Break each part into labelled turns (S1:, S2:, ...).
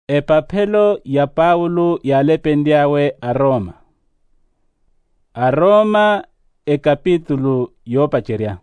S1: Epapelo ya Paulo yalependiawe Aroma. Aroma ekapitulo yopacheria.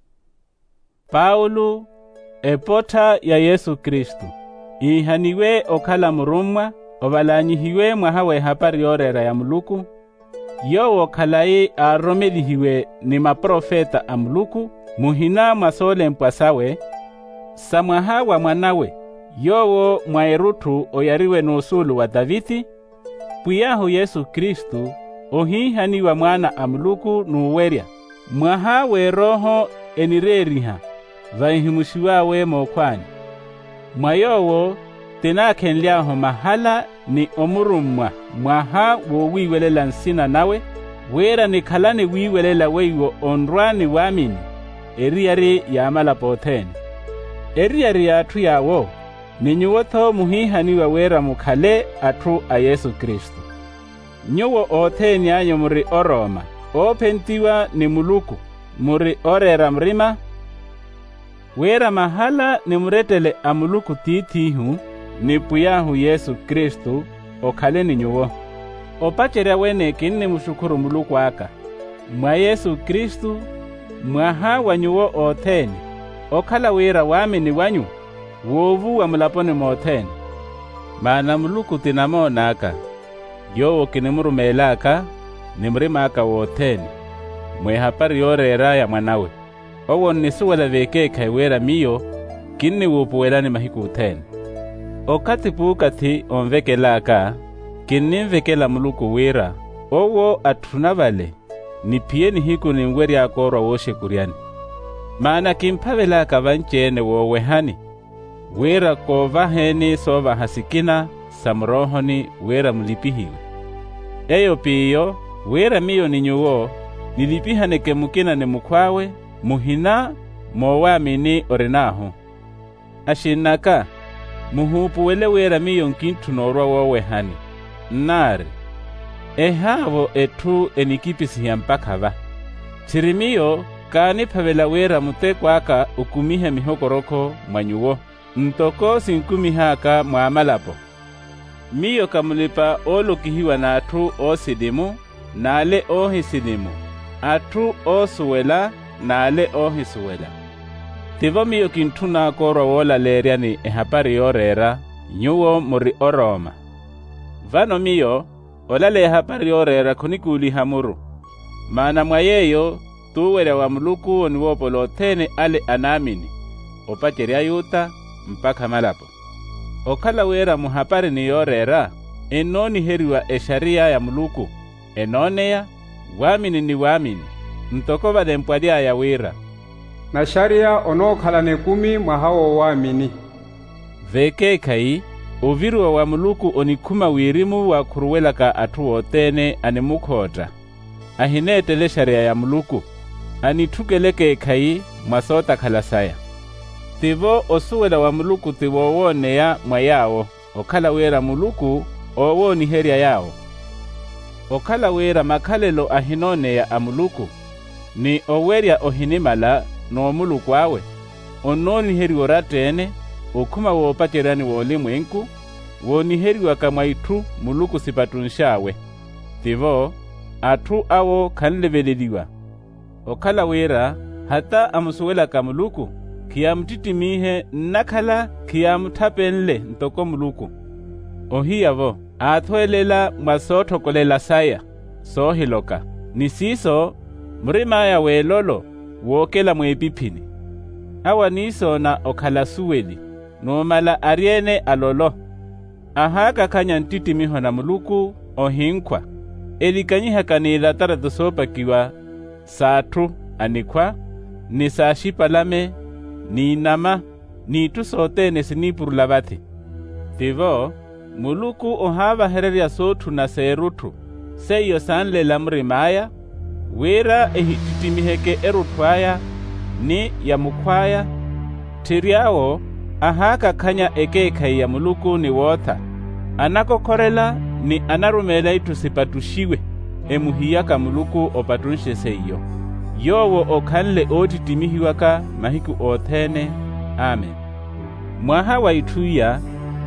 S1: Paulo epota ya Yesu Kristu. Ihaniwe okhala murumwa ovalanyihiwe mwahawe hapari yorera ya Muluku. Yowo khalai aromelihiwe ni maprofeta a Muluku muhina mwasole mpwasawe samwaha wa mwanawe. Yowo mwairutu oyariwe nusulu wa Daviti, puyahu Yesu Kristu ohihaniwa mwana a Muluku nuweria. Mwahawe roho enireriha vaihimushiwawe mokwani. Mwayowo tenakenliaho mahala ni omurumwa mwaha wowiwelela nsina nawe, wera ni kalani wiwelela weiwo onrwani wamini eriyari yamala poteni. Eriyari yatu yawo ninyuwotho muhihaniwa wera mukhale atu a Yesu Kristu. Nyuwo otheni ayo muri oroma opentiwa ni Muluku muri orera mrima. Wera mahala ni muretele a Muluku titihu ni puyahu Yesu Kristu okhale ni nyuwo. Opacheria wene kinni mushukuru Muluku aka mwa Yesu Kristu mwaha wa nyuwo otheni okhala wera wamini wanyu wovu wa mulaponi motheni. Mana Muluku tinamonaka yowo kinimurumelaka ni mrimaka wotheni mwehapari yorera ya mwanawe. Owo nisuwela vekeka wera miyo kinni wupuwelani mahiku utheni. Okati puukati onvekelaka kinnimvekela Muluku wera owo atunavale nipieni hiku nimweri akorwa woshe kuriani. Mana kimpavelaka vanchene wowehani wera kovaheni sova hasikina samrohoni wera mulipihiwe. Eyo piyo wera miyo ninyuwo nilipihaneke mukina ni mukwawe muhina mowamini orinaho. Ashinaka muhupuwele wera miyo nkintu norwa wowehani nari ehavo etu enikipisiya mpakava. Chirimiyo kaniphavela wera mutekwaka ukumihe mihokoroko mwanyuwo ntoko sinkumihaka mwamalapo. Miyo kamulipa olukihiwa na atu osidimu nale ohisidimu, atu osuwela nale ohisuwela. Tivo miyo kintuna korwa wola leriani ehapari yorera nyuwo muri oroma. Vano miyo olale ehapari yorera kunikuli hamuru. Mana mwayeyo tuwele wa Muluku oniwopolothene ale anamini opacheria yuta mpaka malapo. Okhala wera muhapari ni yorera enoni heriwa esharia ya Muluku enoneya wamini ni wamini ntoko vadempwadia ya wera
S2: na sharia onokhala nekumi mwahawo wamini.
S1: Vekekai uviruwa wa Muluku onikuma wirimu wa kuruwelaka atu wothene animukhota ahinetele sharia ya Muluku anitukeleke kai mwasota khalasaya. Tivo osuwela wa Muluku tiwowoneya mwayawo okhala wera Muluku owoni heria yawo. Okhala wera makhalelo ahinoneya a Muluku ni oweria ohinimala no Muluku awe ononi heriwo ratene okuma wopacherani wolimwenku woni heriwa kamwaitu Muluku sipatunshawe. Tivo atu awo kanleveleliwa. Okhala wera hata amusuwela ka Muluku kiyamutitimihe nnakhala kiyamuthapenle ntoko Muluku. Ohiyavo athoelela mwasothokolela saya sohiloka nisiso murimaya welolo wokela mwepiphini. Awa nisona okhala suweli nomala ariene alolo. Ahaka kanya ntitimiho na Muluku ohinkwa elikanyiha nilatara tusopakiwa saatu anikwa ni saashipalame ni nama ni tusotene sinipurula vati. Tivo Muluku ohava hereria sotu na serutu seyo sanlela mrimaya wera ehititimiheke erutwaya ni ya mukwaya. Tiriawo ahaka kanya ekekai ya Muluku ni wotha anakokorela ni anarumela itusipatushiwe emuhiyaka Muluku opatunshe seyo. Yowo okhanle otitimihiwaka mahiku othene. Amen. Mwaha waituya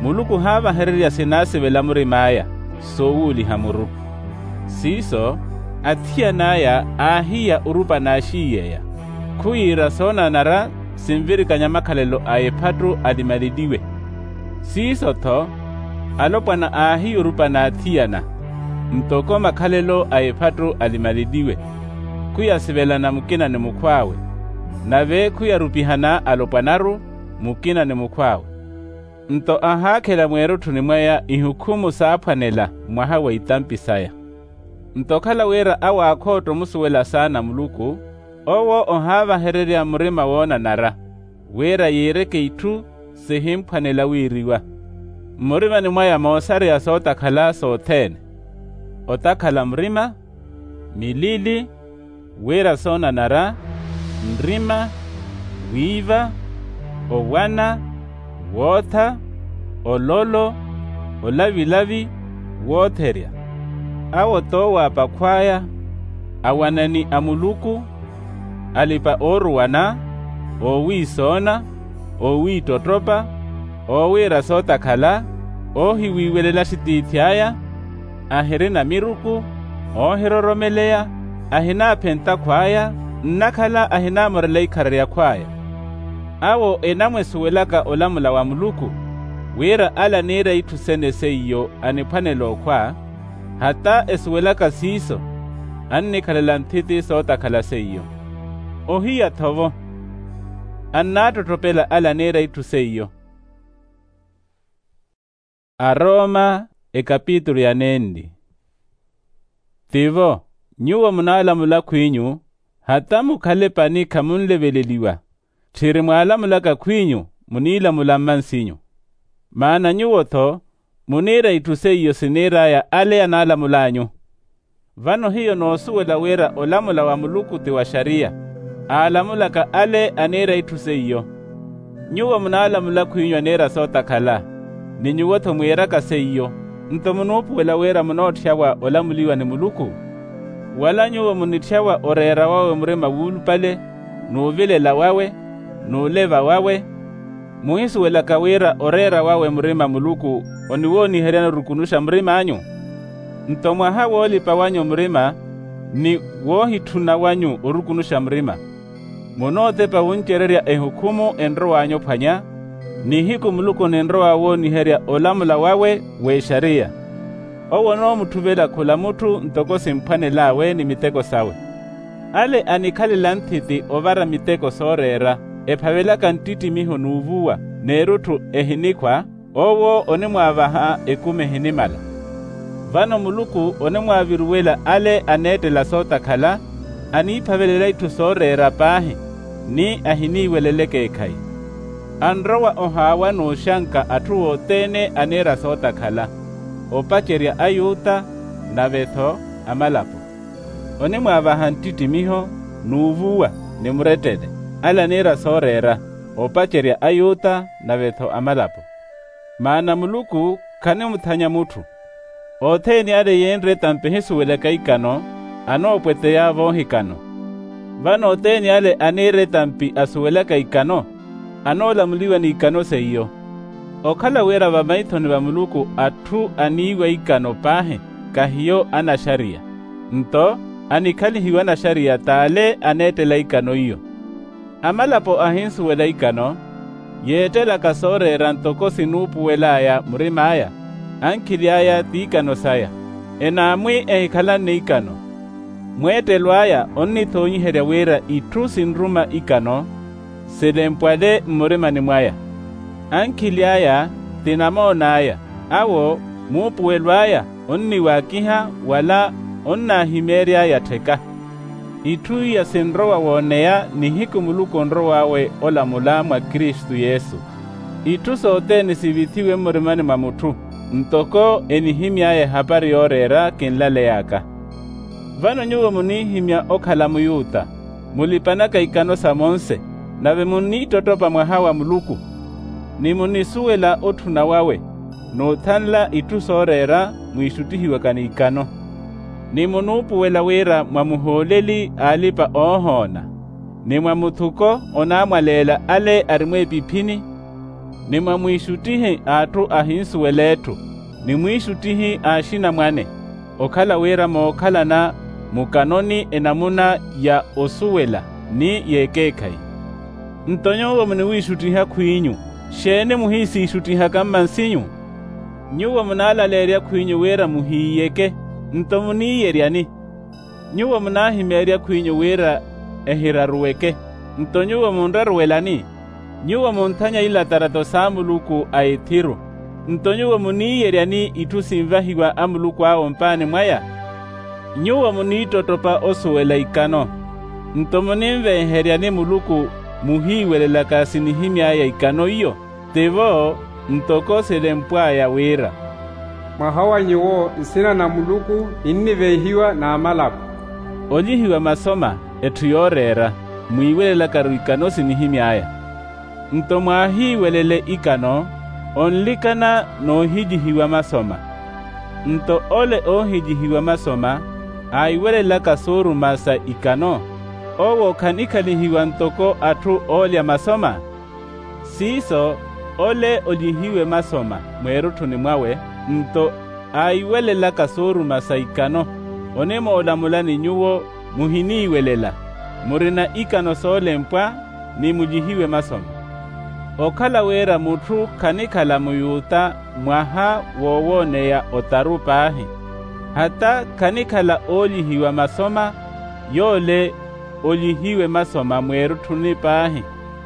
S1: Muluku hava hereria sinasivela murimaya, sowuli hamuru. Siso, athia naya ahiya urupa nashiyeya. Kuyira sona nara simvirikanya makhalelo a Epafro alimalidiwe. Siso tho, alopana ahi urupa na athiyana. Ntoko makhalelo a Epafro alimalidiwe. Kuya sivela na mukina ni mukwawe. Nave kuya rupihana alopanaru mukina ni mukwawe. Nto ahakela mwero tunimweya ihukumu saapwanela mwahawa itampisaya. Ntokhala wera awa akhoto musuwela sana Muluku, owo ohava hereria murima wona nara, wera yereke itu sihimpwanela wiriwa. Murima ni mwaya maosari ya sotakhala sothene. Otakhala murima, milili, wera sona nara, nrima, wiva, owana, wotha, ololo, olavilavi, wotheria. Awo towa pakwaya, awanani amuluku, alipa oruwana, owi sona, owi totropa, owi rasota khala, ohiwiwelela shitithyaya, ahirina miruku, ohiroromelea, ahina penta kwaya, nnakhala ahina morelei kharya kwaya. Awo enamwe suwelaka olamula wa Muluku, wera ala nera itusene seiyo aniphanelo kwa, hata esuwelaka siso, annikhalela nthiti sotakhala seiyo. Ohiya thovo, annatotopela ala nera ituseiyo. Aroma ekapitulo ya nendi. Tivo, nyuwa munalamula kwinyu, hata mukhale panika munleveleliwa. Thiri mwalamulaka kwinyu, munilamula mansinyu. Maana nyuwo tho, munira ituseiyo siniraya ale analamulanyu. Vano hiyo noosuwela wera olamula wa Muluku ti wa sharia, alamulaka ale anira ituseiyo. Nyuwa munalamula kwinyu anera sotakhala, ni nyuwo tho mwiraka seiyo, nto munupuwela wera munothyawa olamuliwa ni Muluku. Wala nyuwo munithyawa orera wawe murima wulupale, nuvilela wawe, nuleva wawe, muhisuwelaka wera orera wawe murima Muluku oniwoni heriana rukunusha murima anyu. Nto mwaha wolipa wanyu murima, ni wohithuna wanyu urukunusha murima. Munothepa wunchereria ehukumu enro wanyu phwanya, ni hiku Muluku nenro wawo niheria olamula wawe we sharia. Owo no muthuvela khula mutu ntoko simphanelawe ni miteko sawe. Ale anikhalela nthiti ovara miteko sorera, ephavelaka ntiti miho nuvuwa, neruthu ehinikhwa, owo onemwavaha ekume hinimala. Vano Muluku onemwaviruwela ale anetela sotakhala, aniphavelela ithu sorera pahi, ni ahiniweleleke ekhai. Anrowa ohawa nushanka athu otene anera sotakhala, opacherya ayuta, navetho amalapo. Onemwavaha ntiti miho, nuvuwa, nimuretele. Ala nera sorera, opacherya ayuta, navetho amalapo. Maana Muluku kane muthanya muthu. Otheni ale yenre tampehisuweleka ikano, anopwete yavo hikano. Vano otheni ale anere tampi asuweleka ikano, anolamuliwa ni ikano seiyo. Okhala wera vamaithoni va Muluku athu aniwa ikano pahe, kahiyo ana sharia. Nto, anikhalihiwa na sharia tale anetela ikano iyo. Amalapo ahinsuwela ikano, yetela kasorera ntoko sinupuwelaya murimaya, ankhiliaya ti ikano saya. Enamwi ehikhalane ikano. Mwetelwaya onnithonyiherya wera ithu sinruma ikano, silempwale murima ni mwaya. Ankhiliaya tinamonaya, awo mupuwelwaya onniwakiha wala onnahimerya yatheka. Ithu ya sinrowa woneya ni hiku Muluku onro wawe olamula mwa Kristu Yesu. Ithu sote nisivithiwe murimani mwa muthu, ntoko enihimyaye hapari yorera kinlale yaka. Vano nyuwa munihimya okhala muyuta, mulipanaka ikano samonse, nave munitotopa mwahawa Muluku. Ni munisuwela othuna wawe, nothanla ithu sorera mwishutihiwa kani ikano. Ni munupuwela wera mwamuholeli alipa ohona. Ni mwamuthuko onamwalela ale arimwe epiphini, nimwamwishutihi atu ahinsuweletu, nimwishutihi ashina mwane, okhala wira mookhalana mukanoni enamuna ya osuwela ni yekekai. Ntonyowo muniwishutiha khwinyu, shene muhisishutiha kammansinyu. Nyuwo munalalerya khwinyu wira muhiyeke, nto muniyeryani. Nyuwo munahimerya khwinyu wira ehiraruweke, nto nyuwo munraruwelani. Nyuwo munthanya ilatarato sa Muluku aithiru, nto nyuwo muniyeryani itu simvahiwa a Muluku awo mpane mwaya. Nyuwo munitotopa osuwela ikano, nto munimveheryani Muluku muhiwelelaka sinihimyaya ikano iyo, tevo ntokosele mpwaya wira.
S2: Mwahawanyiwo nsina na Muluku innivehiwa na amalapo.
S1: Olihiwa masoma etu yorera, mwiwelelaka ikano sinihimyaya. Nto mwahiwelele ikano, onlikana nohijihiwa masoma. Nto ole ohijihiwa masoma, aiwelelaka soru masa ikano, owo kanikalihiwa ntoko atu olya masoma. Siso, ole olihiwe masoma mwerutuni mwawe, nto aiwelelaka soru masa ikano, onemo olamulani nyuwo muhiniwelela, murina ikano sole mpwa ni mujihiwe masoma. Okhala wera mutu kanikala muyuta mwaha wowoneya otarupahi, hata kanikala olihiwa masoma, yole olihiwe masoma mwerutuni pahi.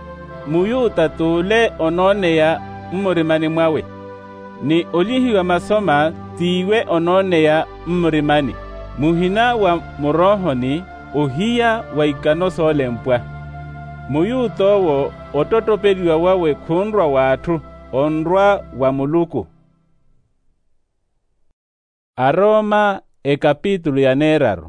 S1: Muyuta tule ononeya mmurimani mwawe, ni olihiwa masoma tiwe ononeya mmurimani. Muhina wa murohoni ohiya wa ikano sole mpwa. Muyutowo ototopeliwa wawe khunrwa watu onrwa wa Muluku. Aroma ekapitulu ya neraro.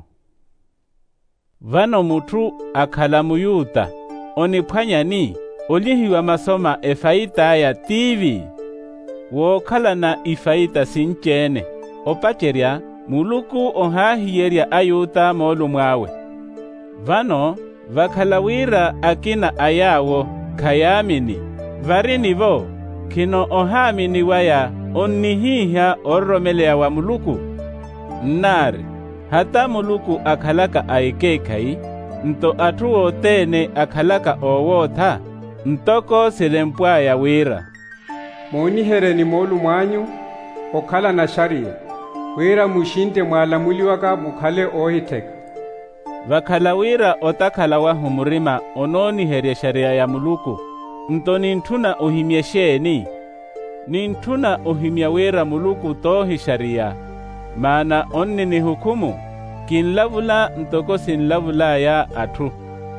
S1: Vano mutu akhala muyuta oniphwanyani olihiwa masoma efaita ya tivi. Wokhala na ifaita sinchene, opacherya Muluku ohahiyerya ayuta molu mwawe. Vano vakhala wira akina ayawo khayamini, varinivo kino ohamini waya onnihihya orromeleya wa Muluku. Nnari, hata Muluku akhalaka aikekai, nto atu wotene akhalaka owotha, ntoko silempwaya wira.
S2: Munihereni molu mwanyu, okhala na sharia, wira mushinte mwalamuliwaka mukhale ohitheka.
S1: Vakhala wira otakhala wa humurima ononiherya sharia ya Muluku, nto ninthuna ohimya sheni. Ninthuna ohimya wira Muluku tohi sharia, maana onni hukumu, kinlavula ntoko sinlavula ya atu.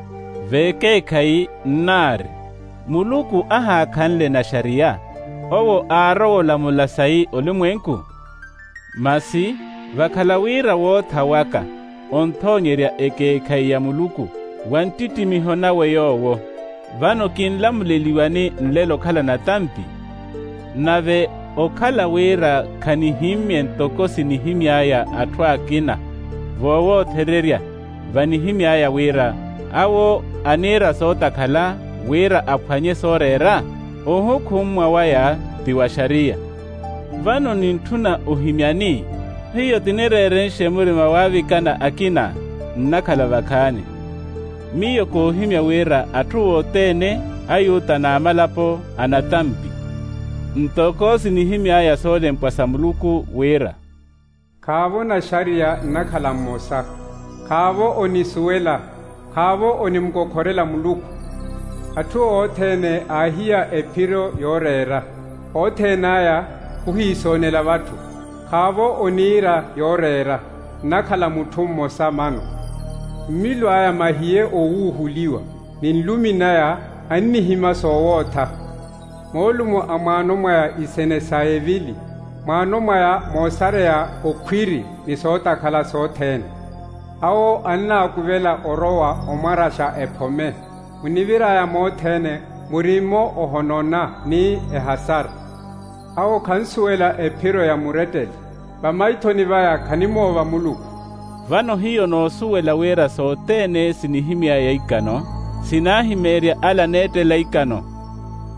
S1: Vekekai nnari, Muluku ahakhanle na sharia, owo arowola mulasai olimwenku. Masi, vakhala wira wothawaka, onthonyerya ekekai ya Muluku, wantitimiho nawe yowo. Vano kinlamuleliwani nlelo khala na tampi. Nave okhala wira kanihimye ntoko sinihimyaya atu akina, vowo thererya vanihimyaya wira, awo anira sotakhala wira aphwanye sorera, ohukumwa waya tiwa sharia. Vano ninthuna ohimyani, hiyo tinererenshe murima wavikana akina, nnakhala vakhani. Miyo kohimya wira atu wotene ayuta na amalapo anatampi. Ntoko sinihimyaya sole mpwasa Muluku wira.
S2: Khavo na sharia nnakhala mmosa, khavo onisuwela, khavo onimkokhorela Muluku. Atu othene ahiya ephiro yorera, othenaya huhisonela vatu, khavo onira yorera, nnakhala muthu mmosa mano. Mmilu aya mahiye owuhuliwa, ninluminaya annihima sowotha. Molumu amwano mwaya isene saevili, mwano mwaya mosareya okhwiri nisotakhala sothene. Awo annakuvela orowa omwarasha ephome, muniviraya mothene murimo ohonona ni ehasara. Awo khansuwela ephiro ya mureteli, vamaithoni vaya khanimova Muluku.
S1: Vano hiyo nosuwela wira sotene sinihimyaya ikano, sinahimerya ala netela ikano.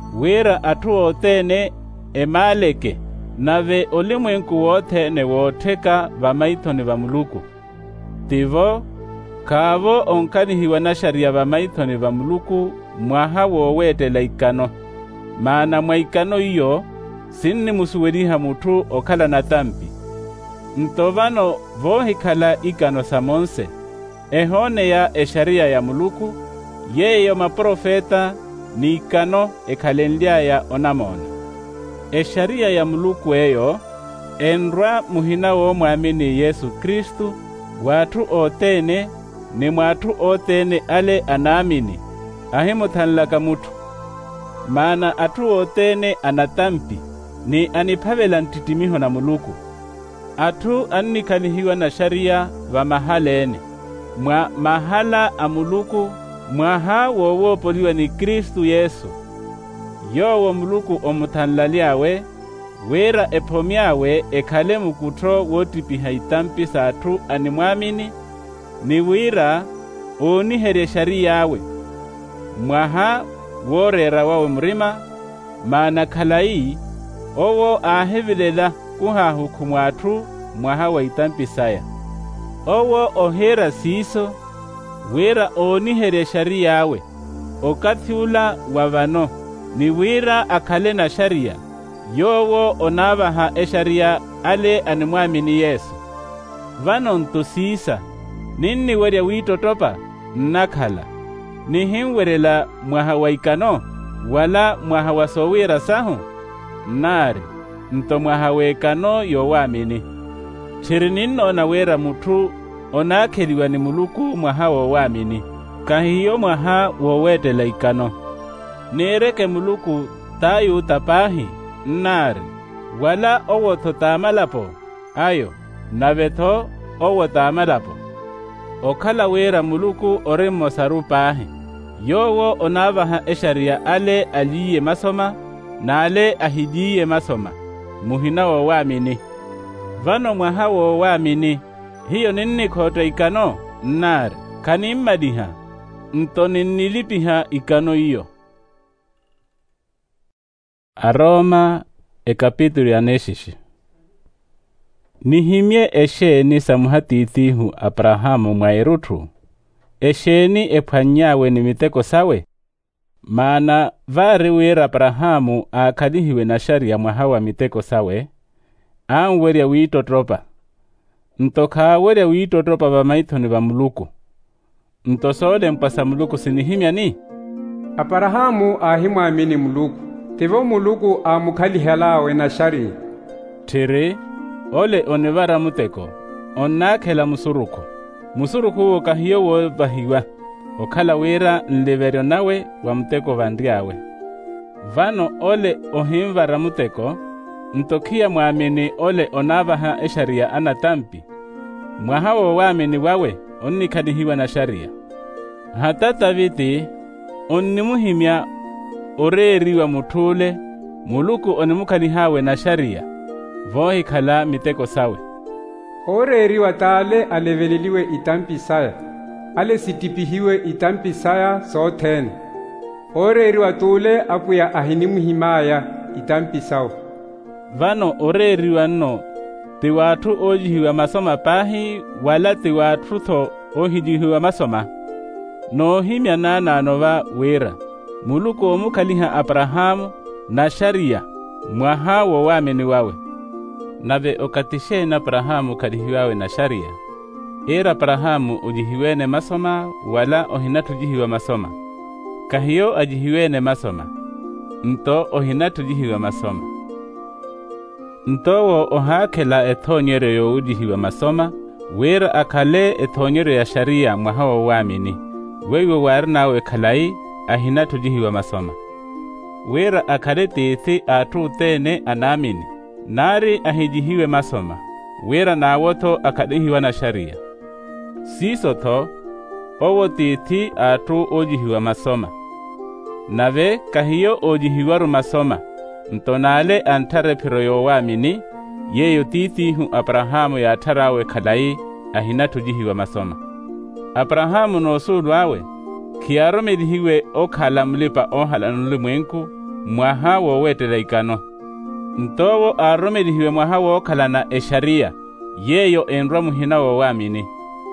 S1: wira atu otene emaleke, nave ulimwengu wothene wotheka vamaithoni va Muluku. Tivo, kavo onkanihiwa na sharia vamaithoni va Muluku mwaha wowetela ikano. Maana mwa ikano iyo, sinni musuweliha mutu okhala na tampi. Ntovano vohikhala ikano samonse, ehone ya esharia ya Muluku, yeyo maprofeta ni ikano ekhalenlya ya onamona. Esharia ya Muluku eyo, enrwa muhina wo mwamini Yesu Kristu, watu otene, ni mwatu otene ale anamini, ahimuthanlaka mutu. Maana atu otene anatampi, ni aniphavela ntitimiho na Muluku. Atu annikanihiwa na sharia va mahalene, mwa mahala a Muluku, mwaha wowopoliwa ni Kristu Yesu. Yowo Muluku omuthanlalyawe, wera ephomyawe ekhale mukutho wotipiha itampi saathu animwamini, ni wira oniherya sharia yawe. Mwaha worera wawe mrima, maana khalai owo ahevilela kuhahuku mwathu mwaha wa itampi saya. Owo ohera siso, wira oniherya sharia yawe, okathiula wavano, ni wira akhale na sharia, yowo onavaha esharia ale animwamini Yesu. Vano ntosisa, ninni werya witotopa, nnakhala. Nihimwerela mwaha wa ikano, wala mwaha wa sowira sahu? Nari, nto mwaha wa ikano yowamini. Chiri ninno na wera mutu onakheliwa ni Muluku mwaha wowamini, kahiyo mwaha wowetela ikano. Nireke Muluku tayu tapahi, nari, wala owotho tamalapo, ayo, navetho owo tamalapo. Okhala wera Muluku orimo sarupahi, yowo onavaha esharia ale aliye masoma, na ale ahijiye masoma, muhina wowamini. Vano mwaha wowamini, hiyo ninni khoto ikano, nari, kanimmadiha, nto ninnilipiha ikano iyo. Aroma ekapitulu ya neshishi. Nihimye esheni samuhatithihu Abrahamu mwairuthu, esheni ephwanyawe ni miteko sawe. Maana vari wira Abrahamu akhalihiwe na sharia mwaha wa miteko sawe, anwerya witotropa. Ntokhawerya witotropa vamaithoni va Muluku. Ntosole mpasa Muluku sinihimya ni?
S2: Abrahamu ahimwamini Muluku, tivo Muluku amukhalihilawe na sharia.
S1: Thiri, ole onivara muteko, onnakhela musuruko. Musuruko wo kahiyo wo vahiwa, okhala wira nliveryo nawe wa muteko vandyawe. Vano ole ohimvara muteko, ntokhiya mwamini ole onavaha esharia anatampi. Mwaha wowamini wawe onnikhanihiwa na sharia. Hatata viti, onnimuhimya oreriwa muthule, Muluku onimukhanihawe na sharia, vohikhala miteko sawe.
S2: Oreriwa tale aleveleliwe itampi saya, ale sitipihiwe itampi saya sothene. Oreriwa tule apuya ahinimuhimaya itampi sawe.
S1: Vano oreriwa nno, tiwathu ojihiwa masoma pahi, wala tiwathu tho ohijihiwa masoma. Nohimya nananova wira, Muluku omukhaliha Abrahamu na sharia, mwaha wowamini wawe. Nave okatishene Abrahamu khalihiwawe na sharia, era Abrahamu ujihiwene masoma, wala ohinatujihiwa masoma. Kahiyo ajihiwene masoma, nto ohinatujihiwa masoma. Ntowo ohakhela ethonyero yo ujihiwa masoma, wera akhale ethonyero ya sharia mwaha wowamini, wewe wari nawe khalai ahinatujihiwa masoma. Wera akhale tithi atu tene anamini, nari ahijihiwe masoma, wera nawotho akhalihiwa na sharia. Sisotho, owo tithi atu ojihiwa masoma. Nave kahiyo ojihiwaru masoma, ntonale antarepiro yowamini, yeyo tithihu Abrahamu yatharawe khalai ahinatujihiwa masoma. Abrahamu nosulwawe, khiyaromelihiwe okhala mlipa ohala nulimwenku, mwaha wowetela ikano. Ntowo aromelihiwe mwaha wokhalana esharia, yeyo enrwa muhina wowamini.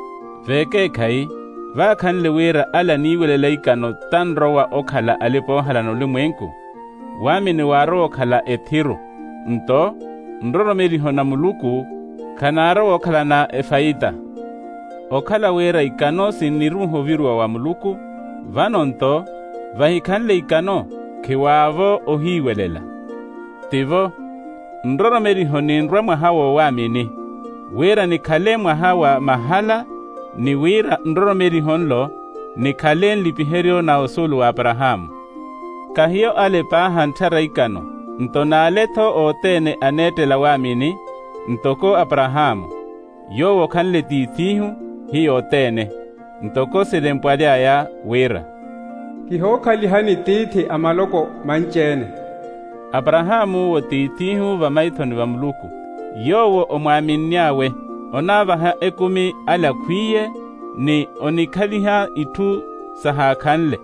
S1: Veke kai, vakhanle wira ala niwelela ikano tanrowa okhala alipohalana ulimwenku, wamini waro okhala ethiru, nto, nroromeliho na muluku, kanaro okhalana efaita. Okhala wira ikano sinirumho virwa wa muluku, vano nto, vahikhanle ikano, kiwavo ohiwelela. Tivo, nroromeliho ninrwa mwaha wowamini, wira nikhale mwaha wa mahala, ni wira nroromelihonlo, nikhale nlipiheryo na osulu wa Abrahamu. Kahiyo ale paha nthara ikano, ntonaaletho otene anetela wamini, ntoko Abrahamu, yowo khanle tithihu, hiyo otene, ntoko silempwaliaya wira.
S2: Kihokhalihani tithi amaloko manchene.
S1: Abrahamu wo tithihu vamaithoni va muluku, yowo omwaminyawe, onavaha ekumi ala khwiye, ni onikhaliha itu sahakhanle.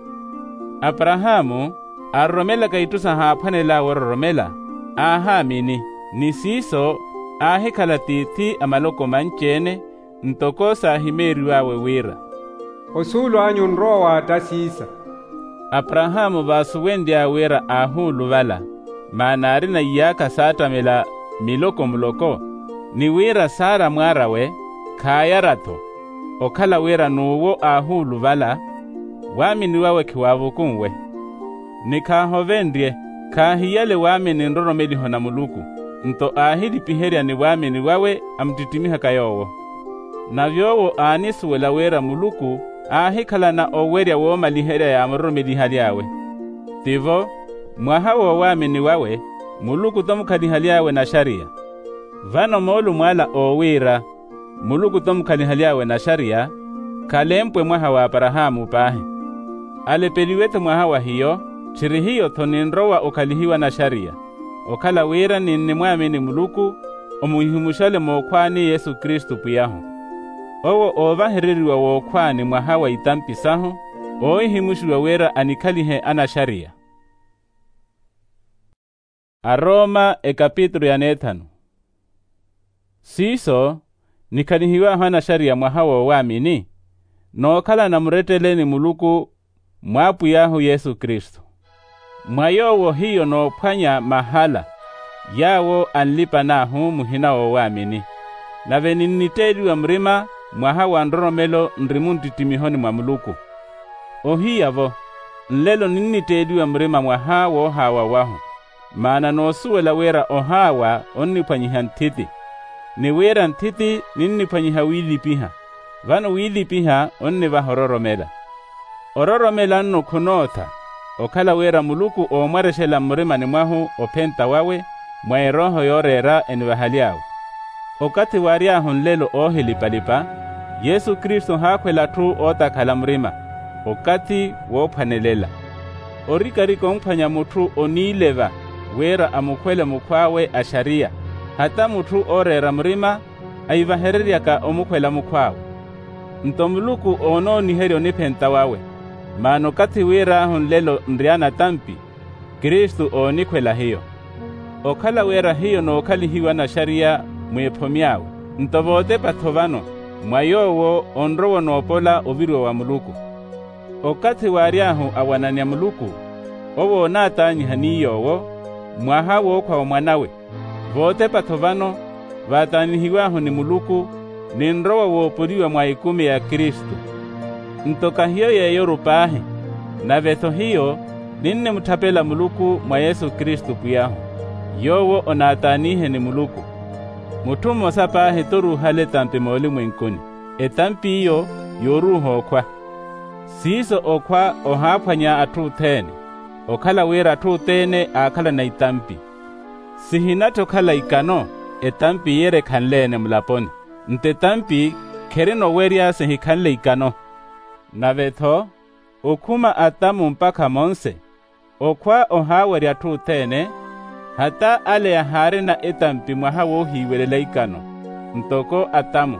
S1: Abrahamu arromela ka itu sahaphwanela wororomela, ahamini, ni siso ahikhala tithi amaloko manchene, ntoko sahimeriwawe wira.
S2: Osulu anyu nrowa watasisa.
S1: Abrahamu vasuwendya wira ahulu vala, manari na iyaka satamela miloko muloko, ni wira Sara mwarawe, khayarato, okhala wira nuwo ahulu vala, wamini wawe kiwavukunwe. Nikhahovendye, khahiyale wamini nroromeliho na muluku, nto ahilipiherya ni wamini wawe amtitimiha kayowo. Na vyowo anisuwela wira muluku, ahikhalana owerya womaliherya ya mroromeliha lyawe. Tivo, mwaha wowamini wawe, muluku tomukhaliha lyawe na sharia. Vano molu mwala owira, muluku tomukhaliha lyawe na sharia, kalempwe mwaha wa Abrahamu pahe. Alepeliwete mwaha wa hiyo, chiri hiyo thoninrowa okhalihiwa na sharia. Okhala wira ninni mwamini muluku, omuhimumushale mokhwani Yesu Kristu puyaho. Owo ovahereriwa wokhwani mwaha wa itampisaho, oihimushiwa wira anikhalihe ana sharia. Aroma ekapitulu ya 5. Siso, nikhalihiwa hana sharia mwaha wowamini, nokhala namureteleni muluku mwapu yahu Yesu Kristu. Mwayowo hiyo nophwanya mahala, yawo anlipa nahu muhina wowamini. Nave ninniteliwa mrima mwaha wa nroromelo nrimuntitimihoni mwa muluku. Ohiyavo, nlelo ninniteliwa mrima mwaha wohawa wahu, maana nosuwela wira ohawa onniphwanyiha nthiti. Ni wira nthiti ninniphwanyiha wilipiha, vano wilipiha onni vahororomela. Ororomela nno khunotha, okhala wira muluku omwareshela mrima ni mwahu ophenta wawe, mwa eroho yorera enivahaliawe. Okati wariahu nlelo ohilipalipa, Yesu Kristu hakhwela thu otakhala mrima, okati wophwanelela. Orikariko omphwanya muthu onileva, wira amukhwele mukhwawe asharia, hata muthu orera mrima, aivahereryaka omukhwela mukhwawe. Nto muluku ononiheryo niphenta wawe, mano kati wira ahu nlelo nriana tampi, Kristu onikhwela hiyo. Okhala wira hiyo nokhalihiwa na sharia mwephomyawe, nto vote pathovano, mwayowo onrowo nopola ovirwa wa muluku. Okati wariahu awananya muluku, owo natanyiha niyowo, mwaha wokhwa wa mwanawe. Vote pathovano, vatanyihiwahu ni muluku, ninrowa wopoliwa mwa ikumi ya Kristu. Ntoka hiyo yeyo rupahe, na vetho hiyo, ninne muthapela muluku mwa Yesu Kristu puyahu. Yowo onatanihe ni muluku. Muthu mosa pahe toruhale tampi moli mwenkuni. Etampi iyo yoruho okwa. Siso okwa ohaphwanya athuthene. Okhala wira athuthene akhala na itampi. Sihinato khala ikano, etampi yere khanlene mulaponi. Nte tampi kherino weria sihikhanle ikano. Navetho, okhuma atamu mpaka monse. Okwa ohaweria athuthene, hata ale ahare na etampi mwaha wohiwelela ikano. Ntoko atamu.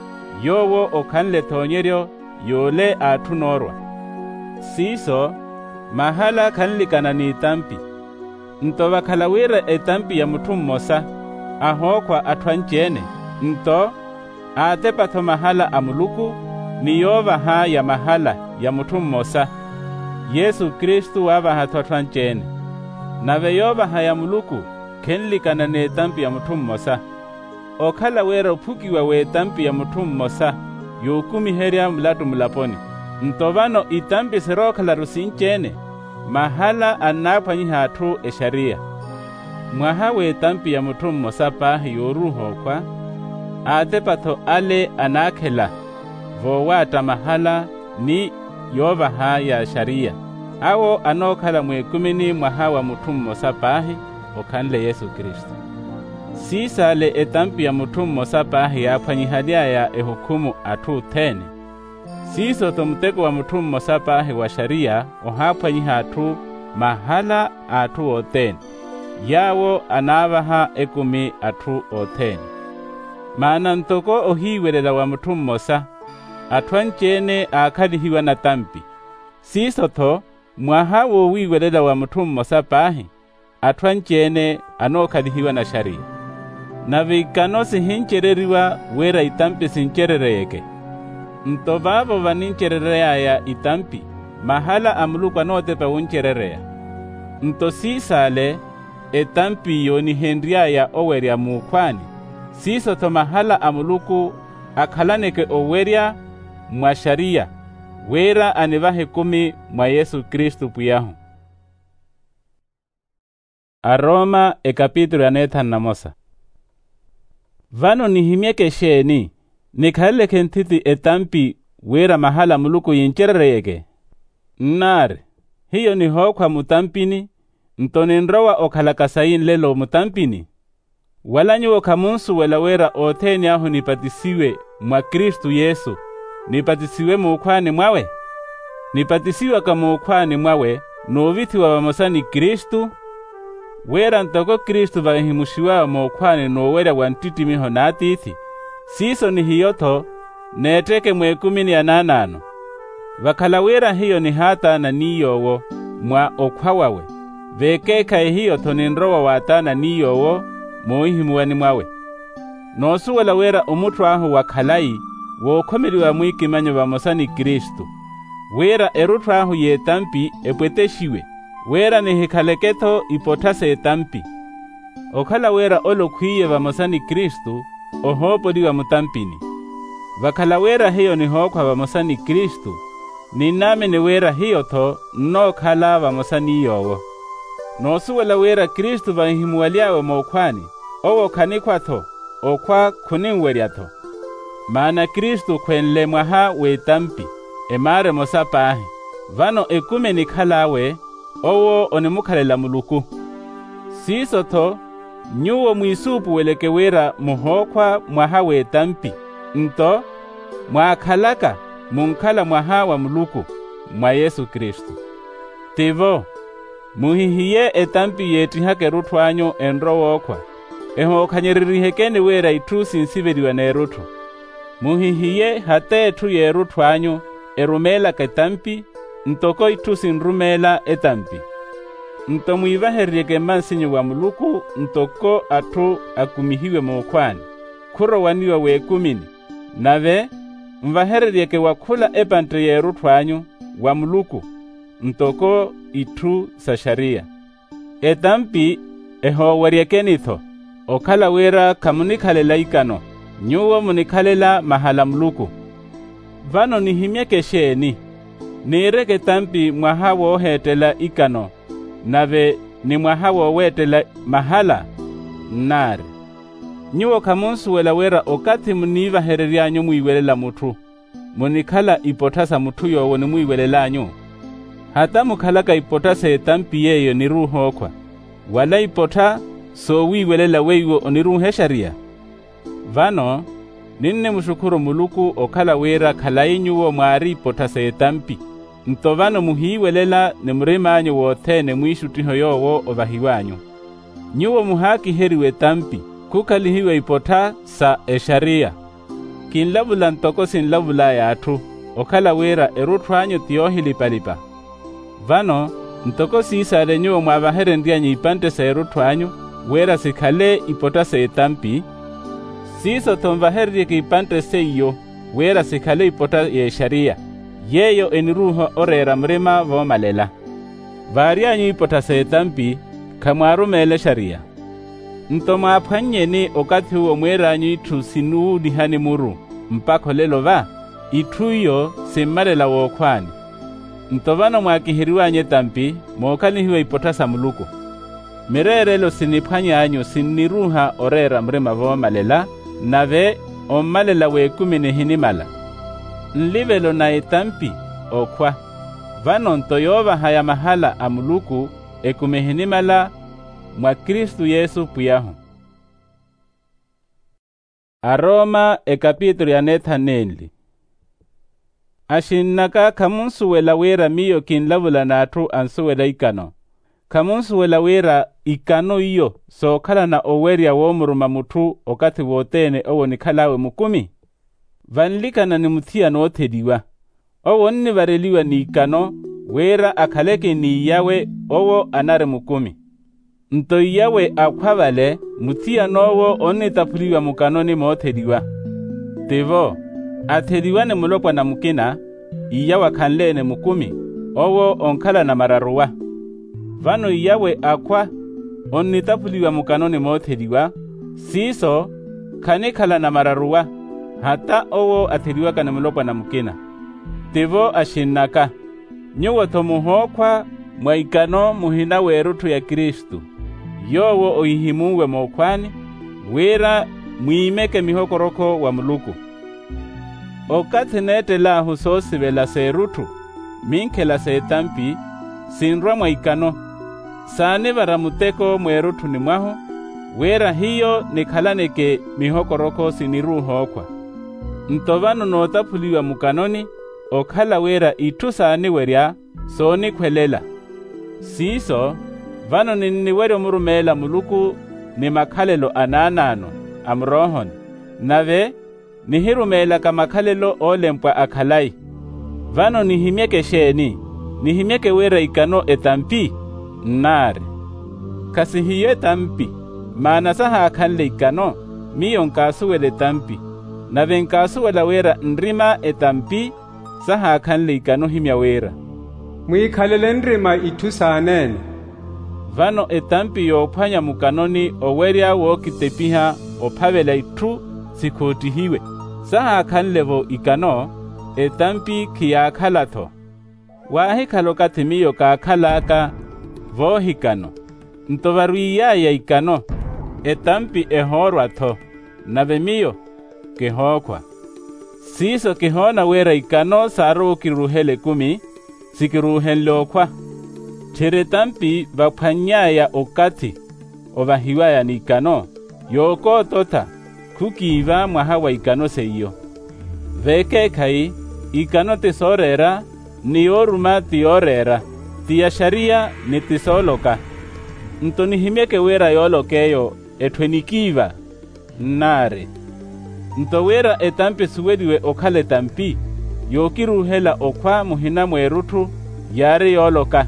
S1: Yowo okhanle thonyeryo, yole athunorwa. Siso, mahala khanlikana ni itampi. nto bakhala wira etampi ya muthu mmosa ahokwa athwanjene nto atepatho mahala a Muluku niyovaha ya mahala ya muthu mmosa Yesu Kristu wabahatho athwanjene nave yovaha ya Muluku khenlikana ne etampi ya muthu mmosa okhala wera uphukiwa we etampi ya muthu mmosa yokumiherya mulatu mulaponi nto vano itampi sirokhala rusinjene mahala anaphwanyiha athu esharia mwaha we etampi ya muthu mmosa pahi yoruhokwa atepatho ale anakhela vowata mahala ni yovaha ya sharia awo anokhala mwekumini mwaha wa muthu mmosa pahi okhanle Yesu Kristu sisale etampi ya muthu mmosa pahi yaphwanyihalya ya ehukumu athu thene sisoto muteko wa muthu mmosa pahi wa sharia ohaphwanyiha athu mahala athu othene yawo anavaha ekumi athu othene maana ntoko ohiwelela wa muthu mmosa athwanjene akhalihiwa na tampi sisotho mwaha wowiwelela wa muthu mmosa pahi athwanjene anokhalihiwa na sharia nave ikano sihinchereriwa wera itampi sincherereyeke nto vavo vanincherereya itampi mahala a Muluku anotepa wuncherereya nto sisale etampi yonihenryaya owerya muukhwani sisotho mahala a Muluku akhalaneke owerya mwa sharia wera anivahe kumi mwa Yesu Kristu puyahu. Aroma ekapitulo ya Nethan na Mosa. Vano nihimyeke sheni nikhaleke nthithi etampi wera mahala Muluku yincherereyeke nnare hiyo nihokwa mutampini ntoninrowa okhalakasayin lelo mutampini walanyi wokhamunsu wela wera otheni ahu nipatisiwe mwa Kristu Yesu nipatisiwe muukhwani mwawe nipatisiwa ka muukhwani mwawe novithiwa vamosani Kristu wera ntoko Kristu vahimushiwa muukhwani nowerya wa ntitimiho naatithi siso ni hiyotho neteke mwekumini ya nanano vakhala wera hiyo ni hatana niyowo mwa okhwawawe vekeka ehiyotho ninrowa watana niyowo moihimuwani mwawe nosuwela wera omuthu ahu wakhalai wokhomeliwa mwikimanyo vamosani Kristu wera eruthu ahu yetampi epweteshiwe wera nihikhaleketho ipothase etampi okhala wera olokhwiye vamosani Kristu ohopoliwa mutampini vakhala wera hiyo nihokhwa vamosani Kristu niname ni wera hiyotho nnokhala vamosani iyowo nosuwela wera Kristu vahimuwalyawe muukhwani owokhanikwaatho okhwa khuninweryatho maana Kristu khwenle mwaha wetampi emare mosa pahi vano ekume nikhalawe owo onimukhalela Muluku sisotho nyuwo mwisupu weleke wera muhokhwa mwaha wetampi nto mwakhalaka munkhala mwaha wa Muluku mwa Yesu Kristu tivo muhihiye etampi yetihake ruthwanyu enrowokhwa ehokhanyererihekeni wera ithu sinsiveliwa neruthu muhihiye hatethu yeruthwanyu erumela ketampi ntoko ithu sinrumela etampi nto mwivaheryeke mansinyu wa Muluku ntoko athu akumihiwe muukhwani khurowaniwa wekumini nave mvahereryeke wakhula epante yeruthwanyu wa Muluku ntoko ithu sa sharia etampi ehoweryekenitho okhala wera kamunikhalela ikano nyuwo munikhalela mahala Muluku vano nihimyeke sheni nireke tampi mwaha wohetela ikano nave ni mwaha wowetela mahala nnare nyuwo khamunsuwela wera okathi munivahereryanyu mwiwelela muthu munikhala ipothasa muthu yowo nimwiwelelanyu hata mukhalaka ipothasa etampi yeyo niruhokhwa wala ipotha so wiwelela weiwo oniruhe sharia vano ninne mushukuru Muluku okhala wera khalai nyuwo mwari ipothasa etampi nto vano muhiwelela nimurimanyu wothene mwishutiho yowo ovahiwanyu nyuwo muhakiheriwe etampi kukhalihiwe ipotha sa esharia kinlavula ntoko sinlavula yathu okhala wera eruthwanyu tiyohilipalipa vano Ntoko sisale nyuo mwabaherendia nyipante serutu anyu, wera sikhale ipota setampi. Siso tombaherie kipante seiyo, wera sikhale ipota ye sharia. Yeyo eniruho orera mrema vomalela. Varia nyu ipota setampi, kamwarumele sharia. Ntoma apanyeni okati huo mwera nyu itu sinu dihani muru, mpako lelo va, ituyo simalela wokwani. Ntovano mwakihiriwa nye tampi, mwokani hiwa ipota samuluku. Mirerelo sinipanya anyu siniruha orera mrema vomalela, nave omalela wekumine hinimala. Nlivelo na etampi okwa. Vano ntoyova haya mahala amuluku ekumehinimala mwa Kristu Yesu puyahu. Aroma ekapitulu ya Nethaneli. Ashinnaka kamunsuwela wera miyo kinlavula natu ansuwela ikano. Kamunsuwela wera ikano iyo sokhala na oweria womuruma mutu okati wotene owo nikhalawe mukumi. Vanlikana ni muthia noothediwa. Owo nni vareliwa ni ikano wera akhaleke ni yawe owo anare mukumi. Nto yawe akhwavale muthia nowo onitapuliwa mukanoni moothediwa. Tevo, athediwa ne mulokwa na mukina, iyawa khanlene mukumi, owo onkhala na mararuwa. Vano yawe akhwa onitapuliwa mukanoni moothediwa, siso khanikhala na mararuwa, hata owo athediwa kane mulokwa na mukina. Tevo ashinnaka, nyuwo tomuhokhwa mwa ikano muhina werutu ya Kristu. Yowo oihimuwe mokwani, wera mwimeke mihokoroko wa muluku. Okati netela husosivela serutu, minkhela setampi, sinrwa mwa ikano. Sane varamuteko mwerutu ni mwaho, wera hiyo nikhalaneke mihokoroko siniruhokwa. Ntovano notapuliwa mukanoni, okhala wera itu sani werya, soni khwelela. Siso, vano niniwere murumela muluku ni makhalelo ananano, amrohoni. Nave, nihirumela ka makhalelo olempwa akhalai. Vano nihimyeke sheni, nihimyeke wera ikano etampi, nare. Kasi hiyo etampi, maana saha akhanle ikano, miyo nkasuwele etampi. Nave nkasuwela wera nrima etampi, saha akhanle ikano himya wera.
S2: Mwikhalele nrima itu sanene.
S1: Vano etampi yophwanya mukanoni oweria wokitepiha ophavela itu sikhotihiwe. Saha akhanlevo ikano, etampi kiyakhalatho. Wahikhalo kathimiyo kakhalaka vohikano. Ntovaruiyaya ikano, etampi ehorwatho, nave miyo kehokhwa. Siso kihona wera ikano saru kiruhele kumi, sikiruhenle okhwa. Chere tampi vaphwanyaya okati, ovahiwaya ni ikano, yoko tota, kukiva mwahawa ikano seiyo. Veke kai, ikano tisorera, ni oruma tiorera, tia sharia ni tisoloka. Ntonihimyeke wera yolokeyo, etwenikiva, nare. Ntowera etampi suwediwe okhale tampi, yokiruhela okhwa muhina mwerutu, yare yoloka.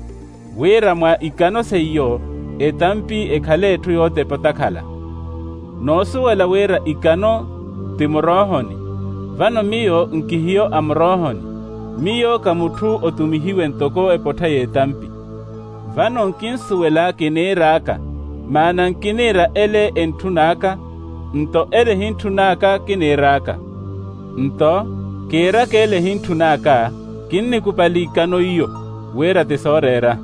S1: Wera mwa ikano seiyo, etampi ekhale etu yote potakhala. Nosuwela wera ikano timrohoni, vano miyo nkihiyo amrohoni, miyo kamutu otumihiwe ntoko epota ye etampi. Vano nkinsuwela kineeraka, maana nkinera ele entunaka, nto ele hintunaka kineeraka. Nto, kera kele hintunaka, kinni kupalikano iyo, wera tisorera.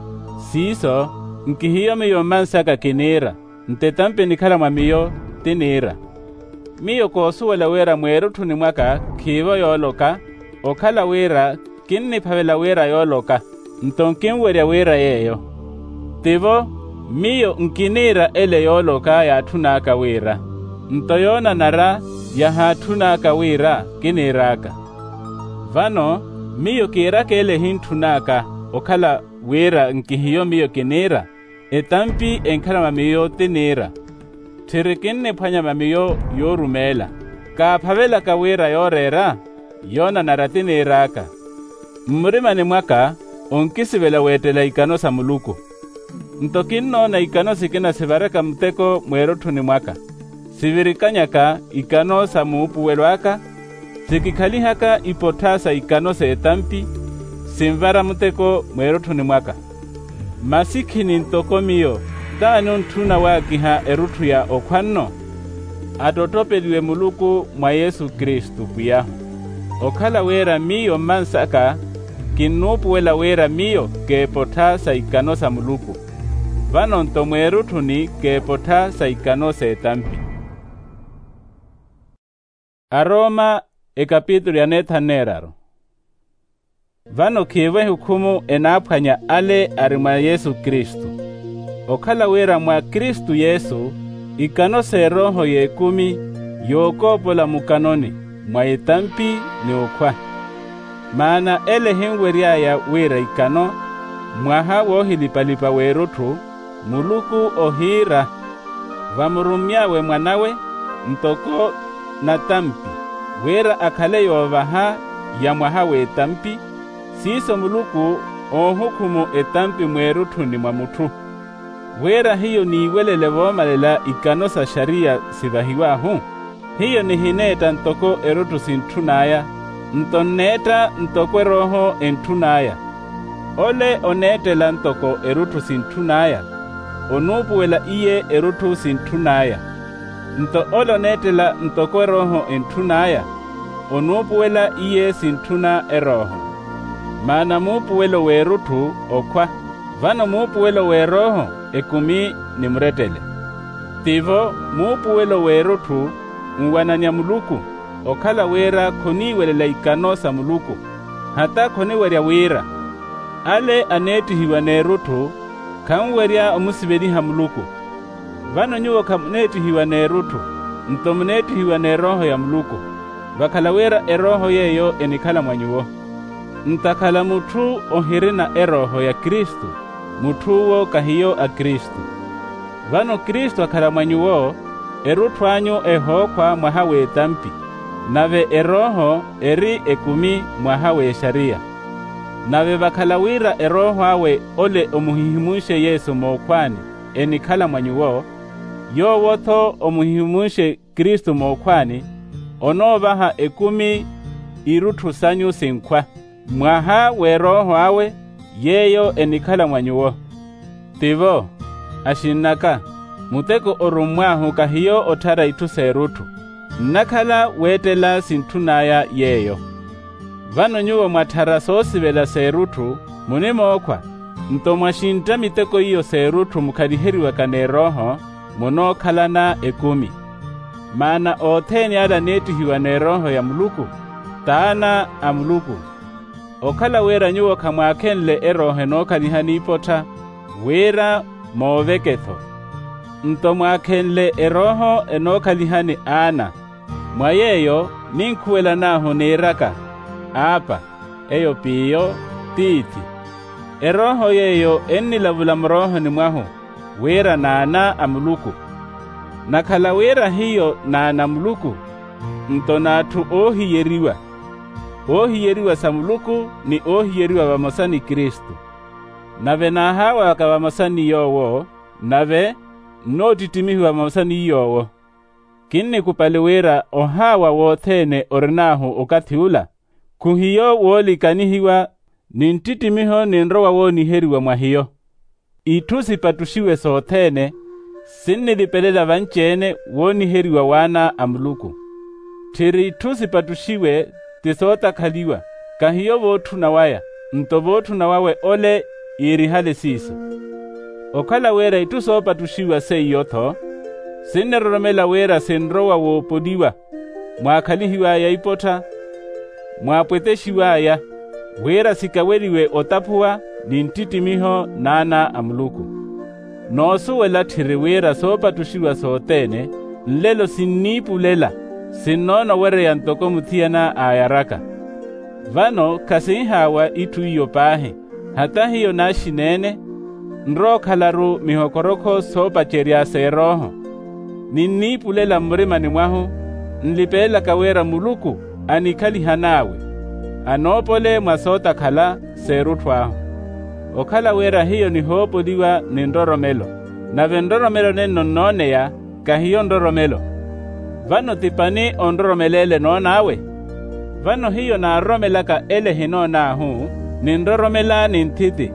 S1: Siso, nkihiyo miyo mansaka kinera, ntetampe nikhala mwa miyo tinera. Miyo kosuwela wera mwerutu ni mwaka kivo yoloka, okhala wera kinni phavela wera yoloka, ntonkinwerya wera yeyo. Tivo, miyo nkinera ele yoloka yathunaka wera, ntoyona nara yahathunaka wera kineraka. Vano, miyo kera kele hinthunaka, okhala wera nkihiyo miyo kinera, etampi enkhala mamiyo tinera. There kinne phwanya mamiyo yorumela, kaphavela ka wera yorera, yona nara tineraka. Mmurima ni mwaka, onkisivela wetela ikano sa Muluku. Ntokinno na ikano sikina sivareka mteko mwerotuni mwaka. Sivirikanyaka ikano sa muupuwelwaka, sikikalihaka ipotasa ikano sa etampi, simvara mteko mwerotuni mwaka. Masikini ntokomiyo, dani untuna wakiha erutu ya okwanno. Atotopeliwe Muluku mwa Yesu Kristu puyahu. Okala wera miyo mansaka, kinupuwela wera miyo kepota sa ikano sa Muluku. Vano ntomwerutuni kepota sa ikano sa etampi. Aroma ekapitulo ya netanero. Vano kiwe hukumu enapanya ale arimwa Yesu Kristu. Okala wera mwa Kristu Yesu, ikano se roho ye kumi, yokopola mukanoni, mwa etampi ni okwa. Maana ele hingweria ya wera ikano, mwaha wohilipalipa werutu, Muluku ohira. Vamurumyawe mwanawe, ntoko na tampi. Wera akale yovaha ya mwaha we etampi, siso Muluku ohukumu etampi mwerutu ni mwamutu. Wera hiyo ni welele vomalela ikano sa sharia sivahiwahu. Hiyo ni hineta ntoko erutu sintunaya, ntoneta ntokwe roho entunaya. Ole onetela ntoko erutu sintunaya, onupuwela iye erutu sintunaya. Nto ole onetela ntokwe roho entunaya, onupuwela iye sintuna eroho. Maana mupuwelo werutu okwa, vano mupuwelo weroho ekumi ni mretele. Tivo mupuwelo werutu mwananya Muluku, okala wera koniwelela ikano sa Muluku, hata koniwerya wera. Ale anetihiwa nerutu, kamwerya omusibeliha Muluku. Vano nyuwo kamunetihiwa nerutu, ntomunetihiwa neroho ya Muluku. Vakala wera eroho yeyo enikala mwanyuwo. Ntakala mutu ohirina eroho ya Kristu, mutuwo kahiyo a Kristu. Vano Kristu akala mwanyuwo, erutwanyu ehokwa mwahawe etampi, nave eroho eri ekumi mwahawe sharia. Nave vakalawira eroho awe ole omuhihimushe Yesu mokwani enikala mwanyuwo, yo woto omuhihimushe Kristu mokwani, onovaha ekumi irutu sanyu sinkwa. Mwaha we roho awe, yeyo enikala mwanyuwo. Tivo, ashinaka, muteko orumwahu kahiyo otara ituserutu. Nakala wetela sintunaya yeyo. Vano nyuwo mwatara sosivela serutu, munimo okwa. Ntomwashinta miteko iyo serutu mukaliheriwa kane roho, munokalana ekumi. Maana oteni ala netihiwa ne roho ya Muluku, taana a Muluku. Okala wera nyuwo kamwakenle erohe nokalihani ipota, wera moveketho. Ntomwakenle eroho enokalihani ana. Mwayeyo ninkuwela naho neraka, apa, eyo piyo, titi. Eroho yeyo enilavula mroho ni mwahu, wera naana amuluku. Nakala wera hiyo naana muluku, ntonatu ohiyeriwa. Ohiyeriwa sa Muluku ni ohiyeriwa vamosani Kristu. Nave na hawa wakavamosani yowo, nave notitimihi vamosani yowo. Kini kupali wera ohawa wothene orinahu ukathiula, kuhiyo wolikanihiwa nintitimiho ninrowa woniheriwa mwahiyo. Itusi patushiwe sothene, sinilipelela vanchene woniheriwa wana amuluku. Tiri itusi patushiwe tisota khaliwa, kahiyo votu na waya, nto votu na wawe ole irihale siso. Okala wera ituso patushiwa seiyotho, sineroromela wera senrowa wopodiwa, mwakalihiwa ya ipota, mwapweteshiwa ya, wera sikaweliwe otapuwa, nintitimiho nana amuluku. Nosuwela tiri wera sopa tushiwa sotene, nlelo sinipulela, sinono were yantoko muthiana ayaraka. Vano kasihawa itu iyo pahe, hata hiyo nashinene, nro khalaru mihokoroko sopa cheria seroho. Ninipulela mrema ni mwahu, nlipela kawera Muluku anikali hanawe. Anopole mwasota khala serutwaho. okhala wera hiyo ni hoopoliwa ni ndoromelo, nave ndoromelo neno noneya kahiyo ndoromelo. Vano tipani ondoromelele nonawe? Vano hiyo naromelaka ele hinonahu ni ndoromela ni ntiti.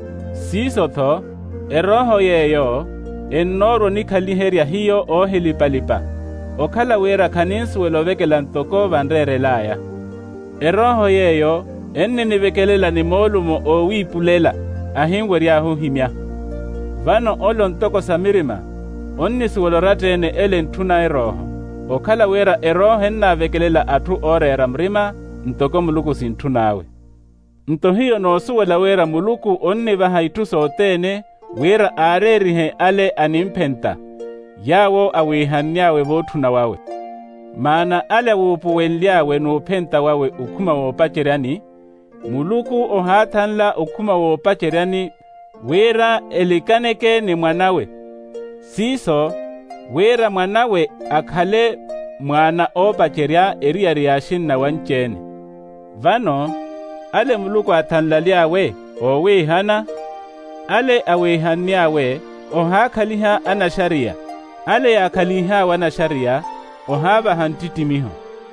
S1: Sisotho eroho yeyo ennoro nikhaliherya hiyo ohilipalipa, okhala wera khaninsuwelovekela ntoko vanrerelaya. Eroho yeyo enninivekelela ni moolumo owiipulela ahingweryahu himya. Vano olo ntoko samirima onnisuweloratene ele nthuna eroho, okhala wera eroho ennavekelela athu orera mrima ntoko Muluku sinthunawe. Nto hiyo noosuwela wera Muluku onnivaha ithu sootene wera aarerihe ale animphenta yawo awihanyawe vothuna wawe. Maana ale wuupuwenlyawe nuuphenta wawe ukhuma woopacheryani, Muluku ohaathanla ukhuma woopacheryani wera elikaneke ni mwanawe. Siso wera mwanawe akhale mwana oopacherya eriyariyashinna wanchene. Vano ale Muluku athanlalyawe owiihana, ale awiihanyawe ohaakhaliha anashariya, ale yakhaliha wanashariya ohavaha ntitimiho.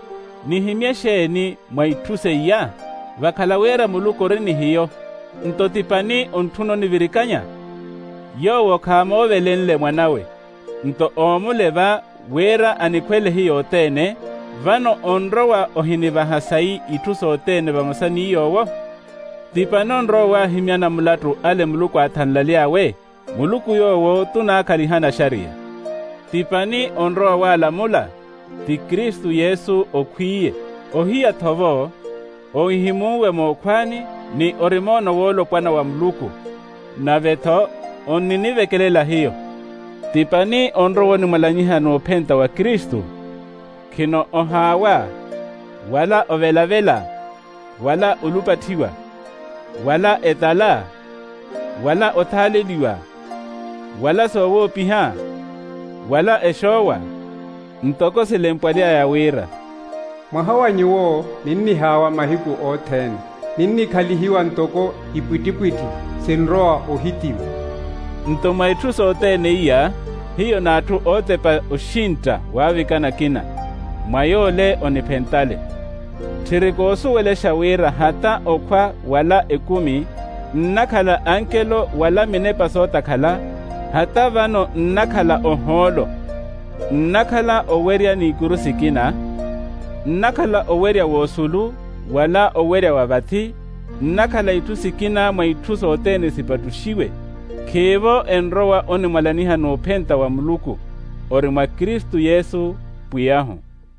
S1: Nihimyesheni mwaithuseya vakhala wera Muluku rinihiyo, ntotipani onthuno nivirikanya? Yowo khaamoovelenle mwanawe, nto oomuleva wera anikhwele hiyo tene, vano onrowa ohinivaha sai ithu sootene vamusani yowo? Tipani onrowa himyana mulatu ale Muluku athanlalyawe, Muluku yowo tunaakhaliha shariya. Tipani onrowa waalamula, ti Kristu Yesu okhwiye, ohiya thovo, oihimuwe mookhwani ni orimono woolopwana wa Muluku, navetho onninivekelela hiyo. Tipani onrowo nimwalanyiha noophenta wa Kristu, khino ohaawa, wala ovelavela, wala olupathiwa, wala etala, wala othaleliwa, wala soowoopiha, wala eshowa, ntoko silempwalya ya wira.
S2: Mwahawanyiwo ninnihawa mahiku othene, ninnikhalihiwa ntoko ipwitipwiti sinroa ohitiwa.
S1: Nto mwaithu sootene iya, hiyo naathu otepa oshinta waavikana kina, mwayole oniphentale. Thiriko osuwelesha wira hata okhwa wala ekumi, nnakhala ankelo wala minepa sootakhala, hata vano nnakhala oholo, nnakhala owerya niikuru sikina, nnakhala owerya woosulu wala owerya wavathi, nnakhala ithu sikina mwaithu sootene sipatushiwe, khivo enrowa onimwalaniha noophenta wa Muluku, ori mwa Kristu Yesu pwiyahu.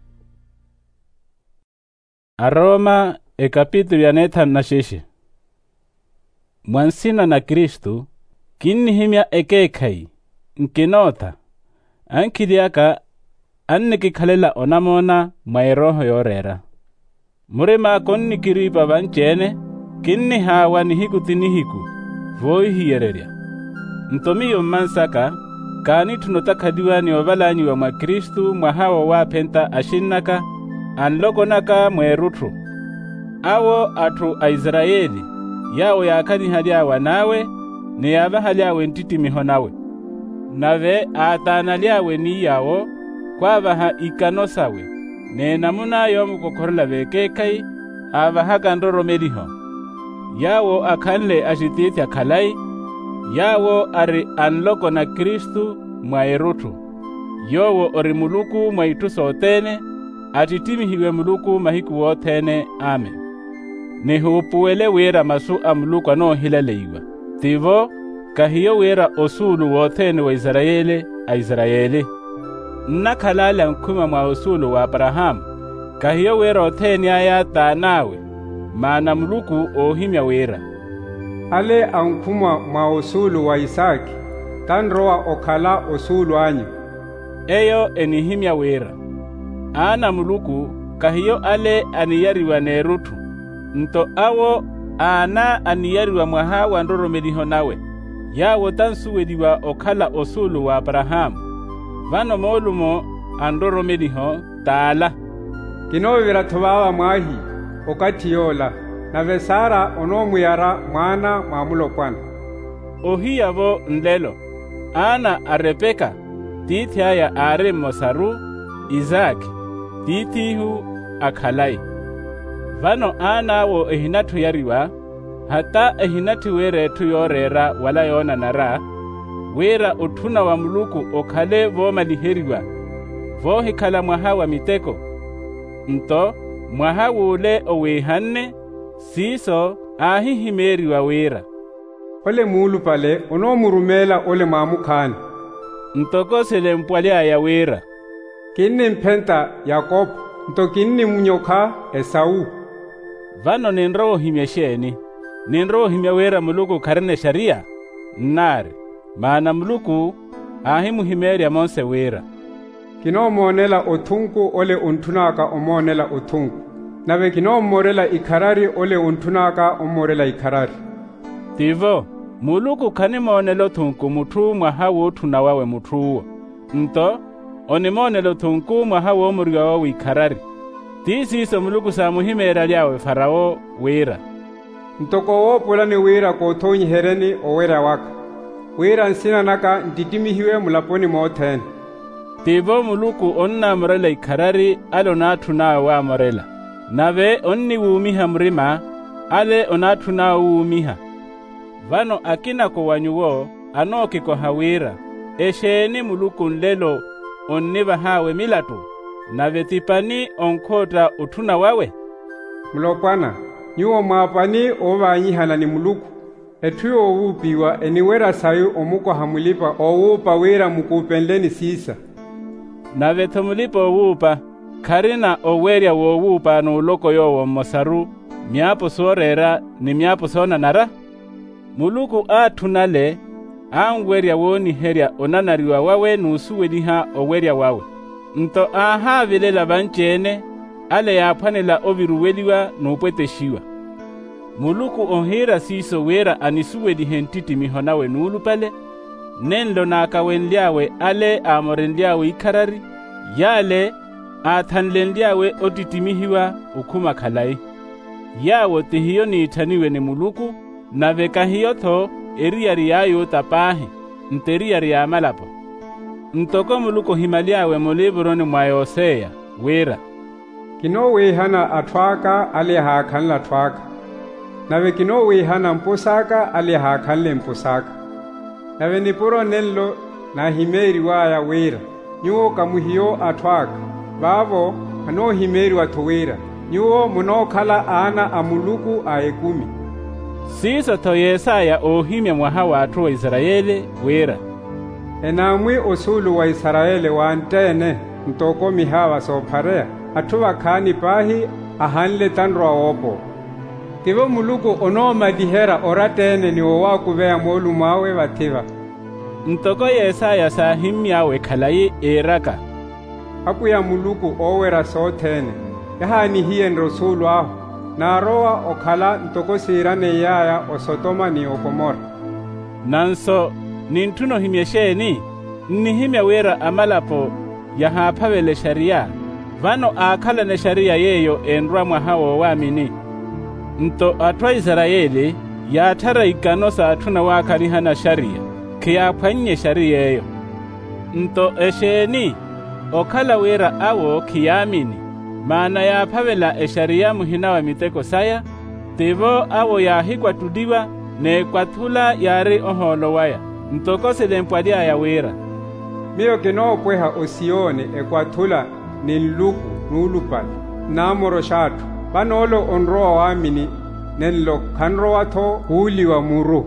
S1: Aroma ekapitulo ya 5. Mwansina na Kristu kinnihimya ekeekhai nkinota ankhiliaka annikikhalela onamona mwa eroho yorera. Murima konnikiripa vanchene kinnihawa nihiku nihiku voihiyererya. Ntomiyo mmansaka kani tunotakhaliwa ni ovalanyiwa mwa Kristu mwahawa waaphenta ashinnaka anlokonaka mweruthu. Awo athu Aisraeli yawo yaakanihalyawa nawe ni yavahalyawe ntitimiho nawe, nave aatanalyawe niyawo kwaavaha ikano sawe, nenamuna yoomukokholela vekeekhai aavahaka ndoromeliho. Yawo akhanle ashitithya khalai, yawo ari anlokona Kristu mwa eruthu. Yowo ori Muluku mwaithu sootene, atitimihiwe Muluku mahiku woothene. Amen. Nihuupuwele wira masu a Muluku anoohilaleiwa, tivo kahiyo wira osulu woothene wa Israeli a Israeli. Nnakhalala nkhuma mwa osulu wa Abrahamu, kahiyo wira othene aya taanawe, maana Muluku oohimya wira.
S2: Ale ankhuma mwa osulu wa Isaki, tanrowa okhala osulu anyu.
S1: Eyo enihimya wira. Aana Muluku kahiyo ale aniyariwa neruthu, nto awo aana aniyariwa mwahawa ndoromeliho nawe, yawo tansuweliwa okhala osulu wa Abrahamu. Vano moolumo andoromeliho taala.
S2: Kinovela thovawa mwahi okatiyola, nave Sara onomuyara mwana mwamulopwana.
S1: Ohiyavo nlelo, Ana a Rebeka, tithaya are mosaru, Isaki, tithihu akhalai. Vano Ana wo ehinatu yariwa, hata ehinatu weretu yorera wala yona nara, wera uthuna wa Muluku okhale vomaliheriwa, vohikhala mwaha wa miteko. Nto, mwaha wule owehanne, siso ahihimeriwa wera.
S2: Ole mulu pale onomurumela ole mamukhani.
S1: Ntokosele mpwalya ya wera.
S2: Kinni mpenta Yakobo, nto kinni mnyoka Esau.
S1: Vano ninro himya sheni. Ninro himya wera Muluku karine sharia. Nare, maana Muluku ahimu himeri amonse wera.
S2: Kino monela othunku ole untunaka omonela othunku. Nave kino morela ikarari ole untunaka omorela ikarari.
S1: Tivo, Muluku kanimonelo thunku muthu mwaha wothuna wawe muthuwo. Nto, onimonelo thunku mwaha womuriwa wawe ikarari. Tisiso Muluku samuhimera lyawe Farao wera.
S2: Ntoko wopula ni wera kothonyi hereni owera waka. Wera nsina naka ntitimihiwe mulaponi mothene.
S1: Tivo Muluku onna morela ikarari alonathuna wa morela. Nave onni wumiha mrima ale onathuna wumiha. Vano akina ko wanyuwo anoki ko hawira esheni Muluku nlelo onniva hawe milatu nave tipani onkota uthuna wawe.
S2: Mulopwana nyuwo mwapani ovanyihana ni Muluku ethuyo owupiwa eniwera sayu omuko hamulipa owupa wera mukupenleni sisa.
S1: Nave tumulipa owupa karina owerya wowupa nuloko yowo mosaru myapo sorera ni myapo sona nara. Muluku athunale angwerya woni herya onanariwa wawe nusuweliha owerya wawe. Nto ahavilela vanchene ale yaphanela oviruweliwa nupweteshiwa. Muluku onhira siso wera anisuwelihe ntitimiho nawe nulupale, nenlo nakawenlyawe ale amorenlyawe ikarari, yale athanlenlyawe otitimihiwa ukhuma khalai. Yawo tihiyo niithaniwe ni Muluku, nave kahiyotho eriyari yayo tapahi, nteriyari ya malapo. Ntoko Muluku himalyawe muliburoni mwa Yoseya, wera.
S2: Kino wehana athwaka ale haakhanla thwaka. Nave kino wehana mpusaka ale haakhanle mpusaka. Nave nipuro nenlo na himeri waya wera. Nyuwo kamuhiyo athwaka. Bavo ano himeri wathowera. Nyuwo munokhala ana a Muluku aekumi.
S1: Siso to Yesaya ohimya mwaha wathu wa Israeli wera.
S2: Enamwi osulu wa Israeli wantene ntoko mihawa sopharea athuwa khani pahi ahanle tanrwa opo. Tivo Muluku onomadihera oratene ni owakuveya molu mawe vathiva.
S1: Ntoko Yesaya sahimyawe khalayi eraka.
S2: Akuya Muluku owera sothene yahani hiyen rosulu aho. Naroa okhala ntoko sirane yaya o Sodoma ni o Gomora.
S1: Nanso nintuno himyesheni nihimya wera amalapo yahaphavele sharia. Vano akhala ne sharia yeyo enrwa mwaha wamini. Nto atwa Israeli yathara ikanosa athuna wakalihana sharia kiyaphwanye sharia yeyo. Nto esheni okhala wera awo kiyamini. Maana yaphavela esharia muhina wa miteko saya, tivo awo yahikwa tudiwa ne kwathula yari oholo waya. Ntokosele mpwadya ya wera.
S2: Miyo kino pweha osione ekwathula ni nluku nulupali namoro shatu. Banolo onroa wamini nenlo khanroa tho huliwa muru.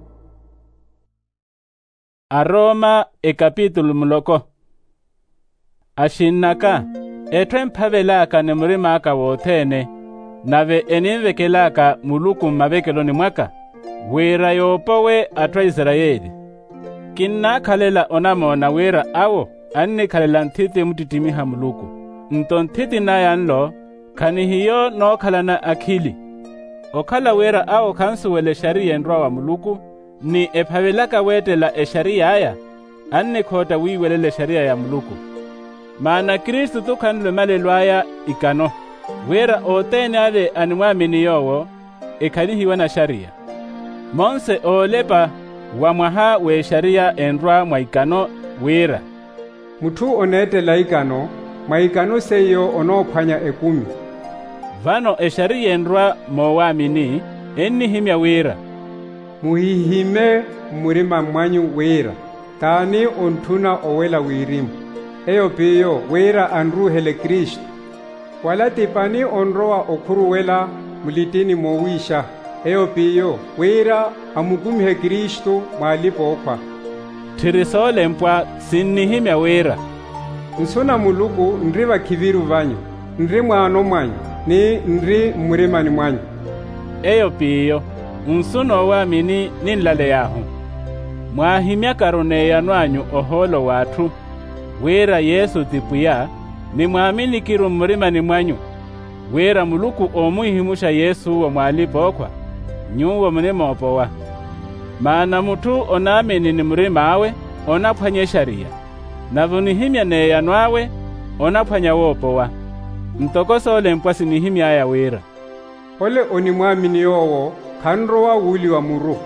S1: Aroma ekapitulo muloko. Ashinnaka etwe mphavelaka ne murimaka wothene, nave enimvekelaka Muluku mmavekeloni mwaka, wera yopowe atwa Israeli. Kinnakhalela onamona wera awo, annikhalela nthiti mutitimiha Muluku. Nto nthiti nayanlo, khanihiyo nookhalana akhili. Okhala wera awo khansuwele sharia enrwa wa Muluku, ni ephavelaka wetela esharia aya, annikhota wiiwelele sharia ya Muluku. Maana Kristu tukhanlwe malelwaya ikano. Wera otene ale animwamini yowo, ekanihiwa na sharia. Monse olepa wa mwaha we sharia endwa mwaikano wera.
S2: Mutu onete laikano, mwaikano seyo onophwanya ekumi.
S1: Vano sharia endwa mowamini, enihimya wera.
S2: Muhihime murima mwanyu wera, tani ontuna owela wirimu. Eyo piyo wera anruhele Kristo. Wala tipani onroa okuruwela mulitini mowisha. Eyo piyo wera amukumihe Kristo mwalipo okwa.
S1: Tirisole mpwa sinihimya wera.
S2: Nsuna muluku ndri vakiviru vanyu, ndri mwano mwanyu, ni ndri murimani mwanyu.
S1: Eyo piyo unsuno wamini ninlale yahu. Mwahimya karuneya nwanyu oholo watu. Wera Yesu tipuya ni mwamini kiru murimani mwanyu. Wera muluku omuhimusha Yesu wa mwalipo okwa. Nyuwa mnemopowa. Maana mutu onamini ni murimawe onaphwanye sharia. Navunihimya neya nwawe onaphwanya wopowa. Mtokoso ole mpwasi nihimya ya wera.
S2: Ole oni mwamini yowo kanrowa wuli wa muru.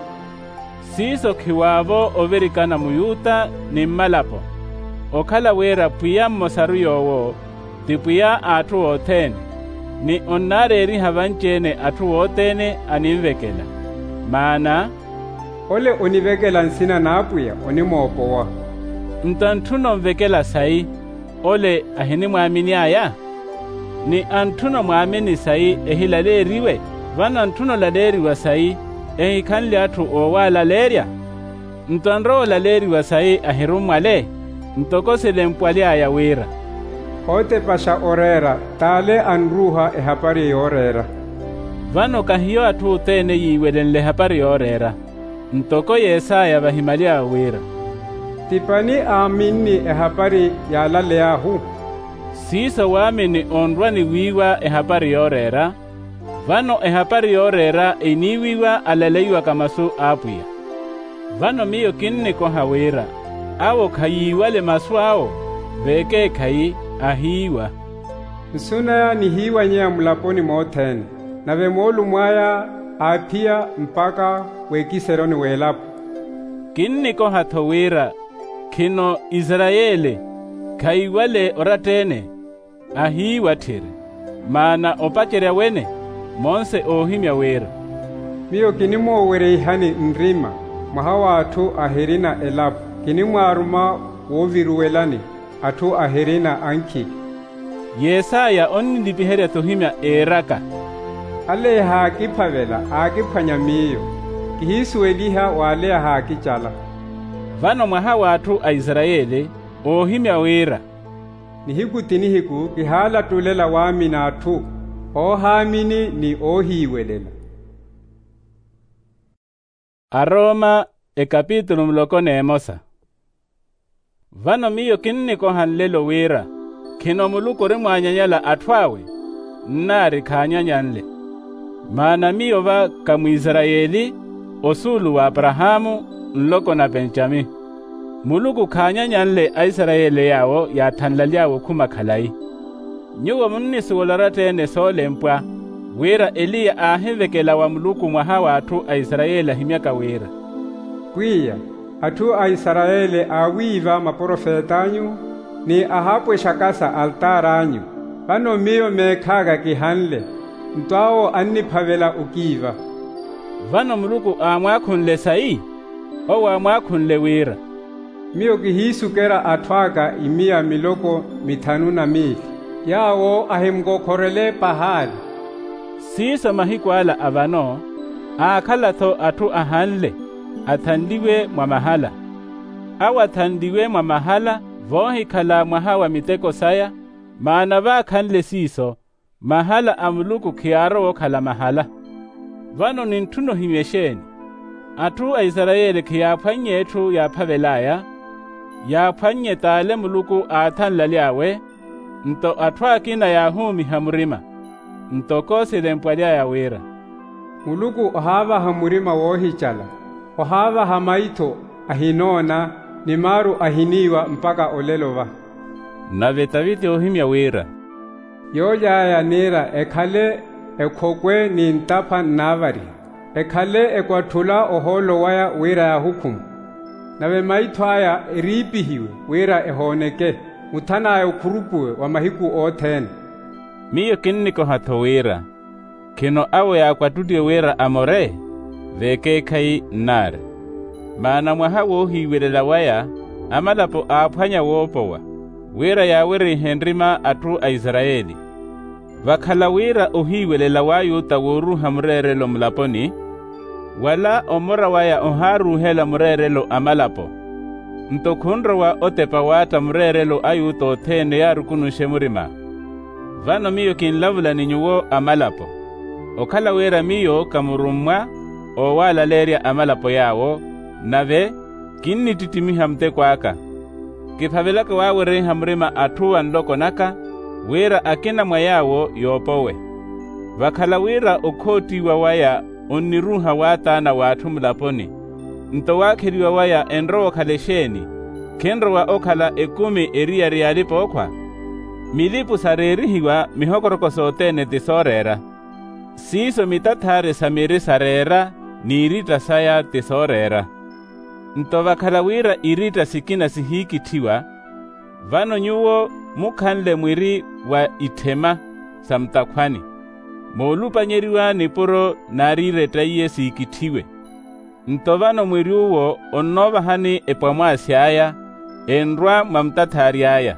S1: Siso kiwavo overikana muyuta ni malapo. Okala wera puya mosaru yowo tipuya atu otene. Ni onareri havanchene atu otene animvekela. Maana
S2: ole onivekela nsina napuya onimopowa.
S1: Ntantuno mvekela sai ole ahini mwamini aya. Ni antuno mwamini sai ehilaleriwe. Vana antuno laleriwa sai ehikanli atu owala leria. Ntanro laleriwa sai ahirumwale. Ntokosele mpwali aya wera.
S2: Ote pasha orera tale anruha ehapari yorera.
S1: Vano kahiyo atu utene yiwelenle hapari yorera. Ntoko Yesaya vahimalia wera.
S2: Tipani amini ehapari yalale yahu.
S1: Sisa wamini onrwani wiwa ehapari yorera. Vano ehapari yorera iniwiwa alaleiwa kamasu apuya. Vano miyo kinni koha wera. Awo kayiwale maswao, veke kayi ahiwa.
S2: Nsuna ni hiwa nyea mulaponi mothene, na vemolu mwaya apia mpaka wekiseroni welapo.
S1: Kinni koha thowera, kino Israeli, kayiwale oratene, ahiwa tire. Maana opachere wene, monse ohimya wera.
S2: Miyo kinimo were ihani nrima, mahawa atu ahirina elapo. Kini mwaruma woviruwelani atu ahirina anki.
S1: Yesaya onni lipiheria tohimya eraka.
S2: Ale haki pavela akiphwanya miyo. Kihisuweliha wale haki chala.
S1: Vano mwaha watu a Israeli ohimya wera.
S2: Nihiku tinihiku kihala tulela wamina atu. Ohamini ni ohiwelela.
S1: Aroma kapitulo mlokone emosa. Vano miyo kinni kohan lelo wera. Kino muluko rimwanyanyala atwawe. Nari kanyanyanle. Maana miyo va kamu Israeli. Osulu wa Abrahamu nloko na Benjami. Muluku kanyanyanle a Israeli yawo ya tanlaliawo kuma kalai. Nyuwa munisi wolaratene sole mpwa. Wera Eliya ahivekela wa muluku mwahawa atu a Israeli himyaka wera.
S2: Kwiya, atu a Israeli awiva maprofetanyu, ni ahapwe shakasa altaranyu. Vano miyo mekhaga kihanle, ntwao anniphavela ukiva.
S1: Vano muluku amwakhunle sai, owa amwakhunle wera.
S2: Miyo kihisukera atwaga imia miloko mitanu na mili. Yawo ahimgokorele pahali.
S1: Sisa mahikwala avano, akalatho atu ahanle. Athandiwe mwa mahala. Awa thandiwe mwa mahala, vohi kala mwahawa miteko saya, maana vakhanle siso, mahala amuluku kiaro kala mahala. Vano nintuno himyesheni. Atu a Israeli kiyaphwanye etu yaphavelaya, yaphwanye tale muluku athanlaliawe, nto atwa kina yahumi hamurima, ntokosile mpwalia ya wera.
S2: Muluku ohava hamurima wohi chala. Ohava hamaito ahinona ni maru ahiniwa mpaka olelova.
S1: Na vetaviti ohimya wera.
S2: Yoja ya nera ekhale ekhokwe ni ntapha navari, ekhale ekwathula oholo waya wira ya hukumu. Nawe maithwaya eripihiwe wira ehoneke, muthanaye ukhurupuwe wa mahiku othene.
S1: Miyo kinniko hatho wira, kino awo ya kwatutie wira amore, veke kai nare. Maana mwaha wohiwelela waya, amalapo aaphwanya wopowa, wira ya wiri henrima atu a Israeli. Vakhala wira ohiwelela wayuta woruha murerelo mulaponi, wala omora waya oharuhela murerelo amalapo. Ntokhunro wa otepa wata murerelo ayuta othene ya rukunushe murima. Vano miyo kinlavula ninyuwo amalapo. Okhala wira miyo kamurumwa o wala leria amalapo yawo, nave kinnititimiha mtekwaka. Kiphavelaka wawereha murima atuwa nloko naka, wira akina mwayawo yopowe. Vakhala wira okhotiwa waya onniruha watana wathu mulaponi. Ntowakheliwa waya enro okhalesheni, kenro wa okhala ekumi eriya riyalipokwa. Milipu sarerihiwa mihokoroko sotene tisorera. Siso mitathare samiri sarera ni irita saya tisorera. Ntovakhala wira irita sikina sihikithiwa, vano nyuwo mukhanle mwiri wa ithema samtakhwani. Moolupanyeriwa nipuro nariretayiye siikithiwe. Ntovano mwiri uwo onnovahani epwamwaasyaya, enrwa mwamtatharyaya.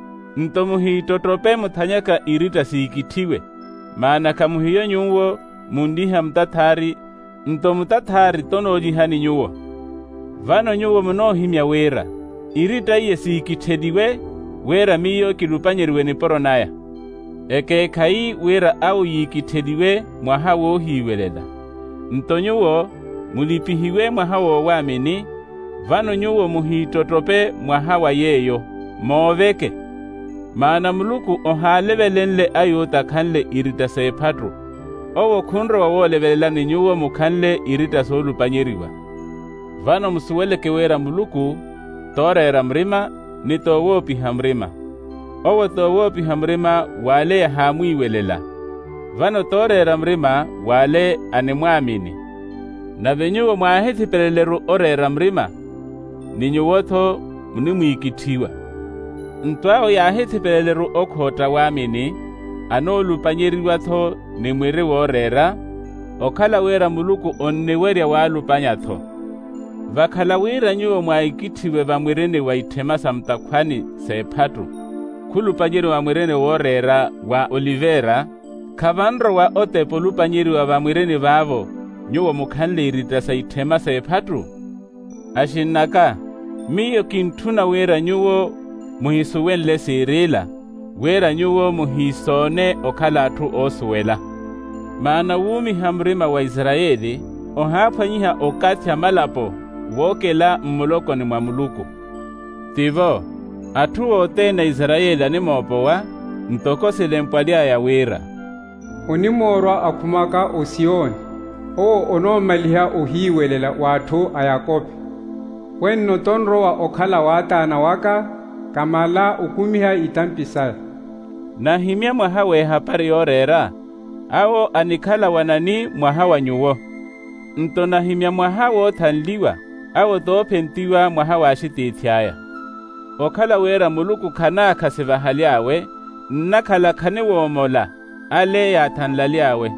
S1: Ntomuhitotrope muthanyaka irita siikithiwe, maana kamuhiyo nyuwo mundiha mtathari, ntomutathari tonojihani nyuwo. Vano nyuwo munohimya wira, irita iye siikithediwe, wira miyo kilupanyeriwe niporo naya. Eke kai wira au yikithediwe mwaha wohiwelela. Ntonyuwo mulipihiwe mwaha wowamini, vano nyuwo muhitotrope mwaha wa yeyo, mooveke. Maana muluku ohalevelenle ayuta khanle irita sephatru, owo khunro wawolevelela ni nyuwo mukhanle irita soolupanyeriwa. Vano musuweleke wira muluku, torera mrima, ni towopiha mrima. Owo towopiha mrima wale ya hamwiwelela. Vano torera mrima wale animwamini. Na venyuwo mwahithipeleleru orera mrima, ni nyuwotho munimwikithiwa. Ntwao yahithipeleleru okhota wamini, anoolupanyeriwatho ni mwiri worera, okhala wira muluku onniwerya walupanyatho. Vakhala wira nyuwo mwaikithiwe vamwirini wa ithema samtakhwani sephatru, khulupanyeri wa mwirini worera wa olivera, khavanro wa otepo lupanyeriwa vamwirini vavo, nyuwo mukhanle irita sa ithema sephatru. Ashinnaka, miyo kinthuna wira nyuwo muhisuwenle sirila, wira nyuwo muhisone okhala athu osuwela. Maana wumiha mrima wa Israeli, ohaphwanyiha okathya malapo, wokela mmulokoni mwa muluku. Tivo, athu otena Israeli animopowa, ntokosele mpwalya ya wira.
S2: Onimorwa akhumaka o Sioni, o onomaliha ohiwelela wathu a Yakobe. Wenno tonrowa okhala watana waka, kamala ukumiha itampisaya.
S1: Nahimya mwaha weha pari yorera, awo anikhala wanani mwaha wa nyuwo. Ntonahimya mwaha wothanliwa, awo tophentiwa mwaha washitithyaya. Okhala wera muluku khana khasivahalyawe, nnakhala khane womola, ale yathanlalyawe.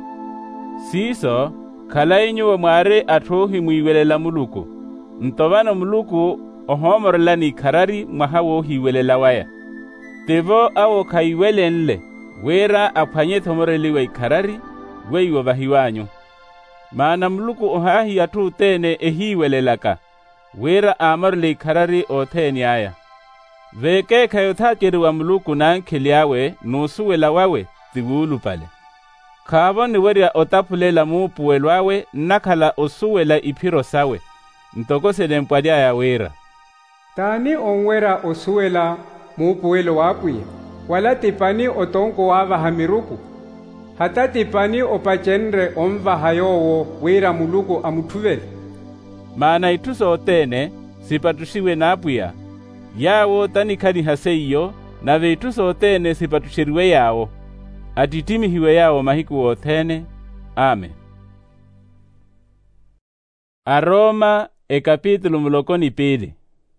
S1: Siso, khala inyuwo mwari athuhi mwiwelela muluku, ntovano muluku ohomorelani kharari mwaha wohiwelela waya. Tivo awo khaiwelenle, wera aphwanye thomoreliwa ikharari, weiwo vahiwanyu. Maana muluku ohahi athu tene ehiwelelaka, wera amorele ikharari otheni aya. Veke khayothaacheriwa muluku nankheliawe nusuwela wawe tiwulupale. Khavo niwerya otaphulela muupuwelwawe nnakhala osuwela iphiro sawe, ntokosele mpwalya ya wira.
S2: Tani onwera osuwela muupuwelo wapuye, wala tipani otonko wavaha miruku. Hata tipani opachenre omvaha yowo wira muluku amuthuvele.
S1: Maana ithuso otene sipatushiwe napuya, yawo tanikhani haseiyo, nave ithuso otene sipatushiriwe yawo. atitimihiwe yawo mahiku wothene. Amen. Aroma ekapitulo mulokoni pili.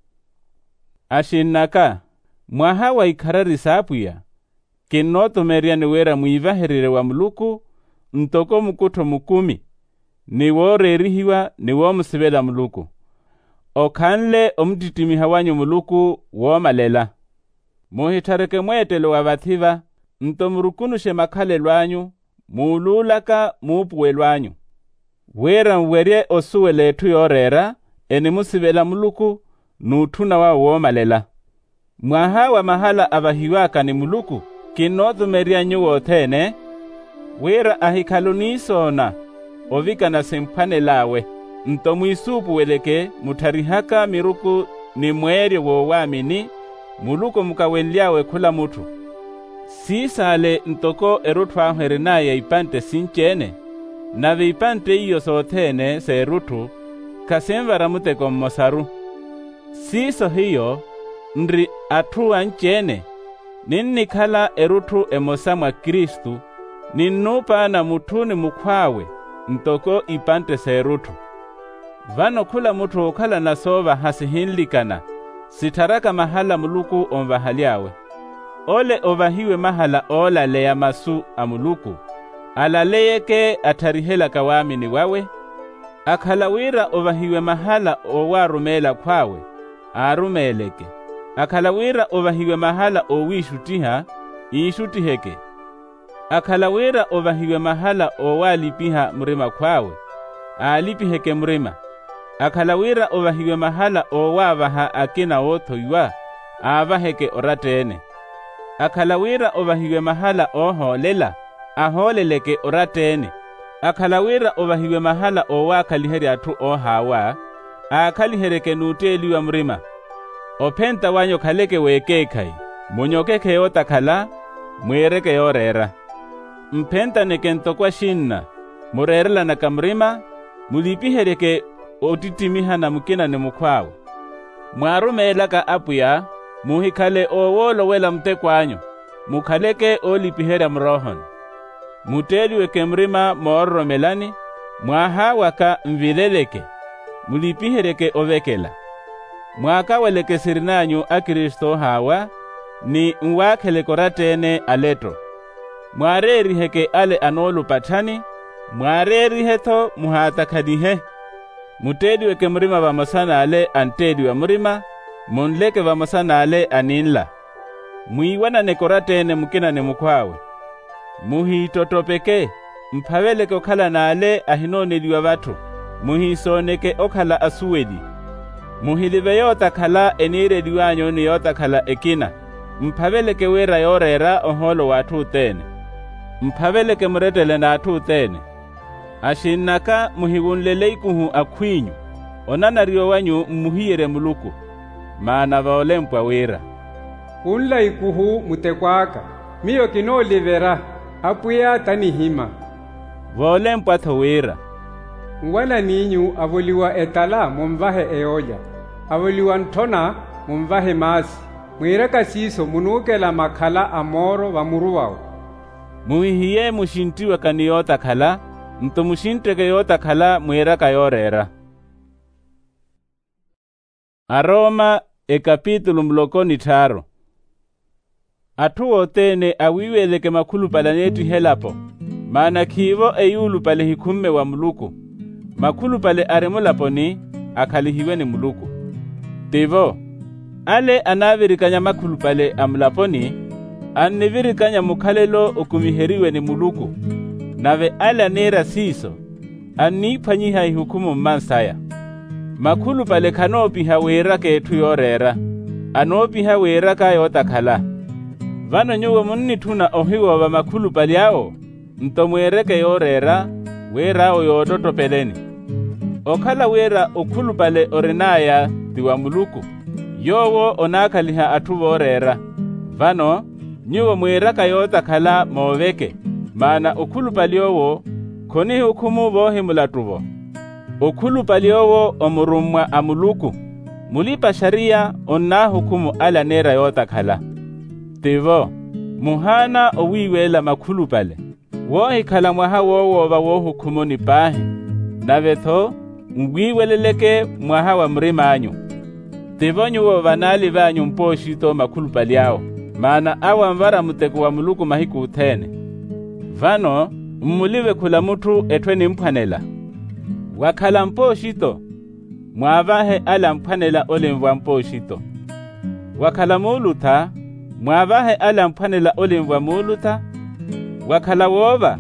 S1: Ashinaka mwaha wa ikarari sapuya kinoto meriani wera muivaherire wa muluku ntoko mukuto mukumi niwo rerihiwa niwo musibela muluku okanle omutitimiha wanyu muluku wo malela muhitareke mwetelo wa bathiva ntomurukunushe makhale lwanyu muululaka muupuwe lwanyu wera mwerye osuwe letu yorera eni musibela muluku nuthuna wa wo malela mwaha wa mahala abahiwaka ni muluku kinothu merianyu wothene wera ahikalunisona ovikana semphane lawe ntomwisupu weleke mutarihaka miruku ni mwerye wo wamini muluku mukawenliawe khula mutu sisale ntoko eruthwahwere naye ipante sinchene nave ipante iyo sothene serutu kasemvara muteko mmosaru siso hiyo ndri athuwa nchene ninnikhala eruthu emosa mwa Kristu ninnupa na muthuni mukhwawe ntoko ipante seruthu vano khula muthu okhala na sova hasihinlikana sitharaka mahala muluku omvahalyawe ole ovahiwe mahala olaleya masu a muluku alaleyeke atharihela kawamini wawe akhalawira ovahiwe mahala owarumela khwawe arumeleke akhalawira ovahiwe mahala owishutiha ishutiheke akhalawira ovahiwe mahala owalipiha mrima khwawe alipiheke mrima akhalawira ovahiwe mahala owavaha akina wothoiwa avaheke oratene akhalawira ovahiwe mahala oholela aholeleke oratene akhalawira ovahiwe mahala owakhaliherya athu ohawa akhalihereke nuteliwa mrima ophenta wanyo khaleke wekekhai munyokeke yotakhala mwireke yorera mphenta neke ntokwa shinna murerelana kamrima mulipihereke otitimiha na mukina ni mukhwawe mwarumelaka apuya muhikhale owolowela mtekwanyo mukhaleke olipiherya mrohoni muteliweke mrima moorromelani mwahawaka mvileleke mulipihereke ovekela mwakaweleke sirinanyu a Kristo hawa ni mwakheleko ratene aleto mwareriheke ale anolupathani mwarerihetho muhatakhanihe muteliweke mrima vamosanale anteliwa mrima munleke vamosanale aninla mwiwananeko ratene mukinane mukhwawe muhitotopeke mphaveleke okhala nale ahinoneliwa vathu muhisoneke okhala asuweli muhilive yotakhala enireliwanyo ni yotakhala ekina mphaveleke wera yorera oholo wathu utene mphaveleke muretele na athu utene ashinnaka muhiwunlele ikuhu akhwinyu onanariyo wanyu mmuhiyere muluku maana vaolempwa wera
S2: unla ikuhu mutekwaka miyo kinolivera apuya tanihima
S1: vaolempwa tho wera
S2: ngwala ninyu avoliwa etala mumvahe eoja avoliwa nthona mumvahe masi mwireka siso munukela makhala amoro vamuruwao
S1: muhihiye mushintiwe kani yotakhala ntomushinteke yotakhala mwireka yorera. Aroma ekapitulo mulokoni 3. Athu wotene awiweleke makhulupalaneti helapo maana khivo eyulupale hikhumme wa muluku makhulupale aremulaponi akhalihiwe ni muluku tivo ale anavirikanya makhulupale amulaponi annivirikanya mukhalelo okumiheriwe ni muluku nave ale anera siso anniphanyiha ihukumu mmansaya makhulupale khanopiha wera kethu yorera anopiha wera ka yotakhala vano nyuwo munnithuna ohiwova makhulupale yao ntomwereke yorera werao yototopeleni okhala wera okhulupale orinaya tiwa muluku yowo onakhaliha athu vorera vano nyuwo mweraka yotakhala moveke maana okhulupale yowo khoni hukumu vohimulatuvo okhulupale yowo omurumwa a muluku mulipa sharia onna hukumu ala nera yotakhala tivo muhana owiwela makhulu pale, wohikhala mwaha wowoba wohukhumoni pahe, navetho mwiweleleke mwaha wa mrimanyu. Tivonyu wo vanali vanyu mposhito makhulu paliao, mana awa mvara muteko wa muluku mahiku uthene. Vano mmulive khula mutu etweni mphanela. Wakhala mposhito, mwavahe ala mphanela ole mvwa mposhito. Wakhala muulutha, mwavahe ala mphanela ole mvwa muulutha. Wakhala wova,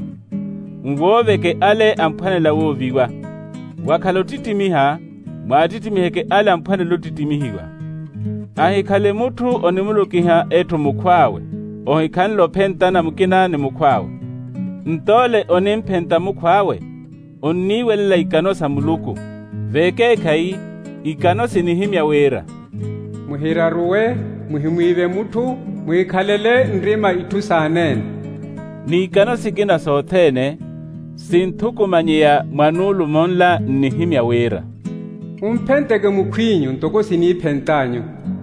S1: mwoveke ale amphanela woviwa. Wakhala utitimiha, mwatitimiheke ala mphanela utitimihiwa. Ahikhale mutu onimulukiha etu mukhwawe, ohikhanlo phentana mukina ni mukhwawe. Ntole onimphenta mukhwawe, onniwelela ikano sa muluku. Veke khai, ikano sinihimya wera.
S2: Muhiraruwe, muhimwive mutu, muhikhalele nrima itusanene.
S1: Ni ikano sikina sothene, sinthukumanyia mwanulu monla nihimya wera.
S2: Umphenteke mukhwinyu ntoko siniphentanyu.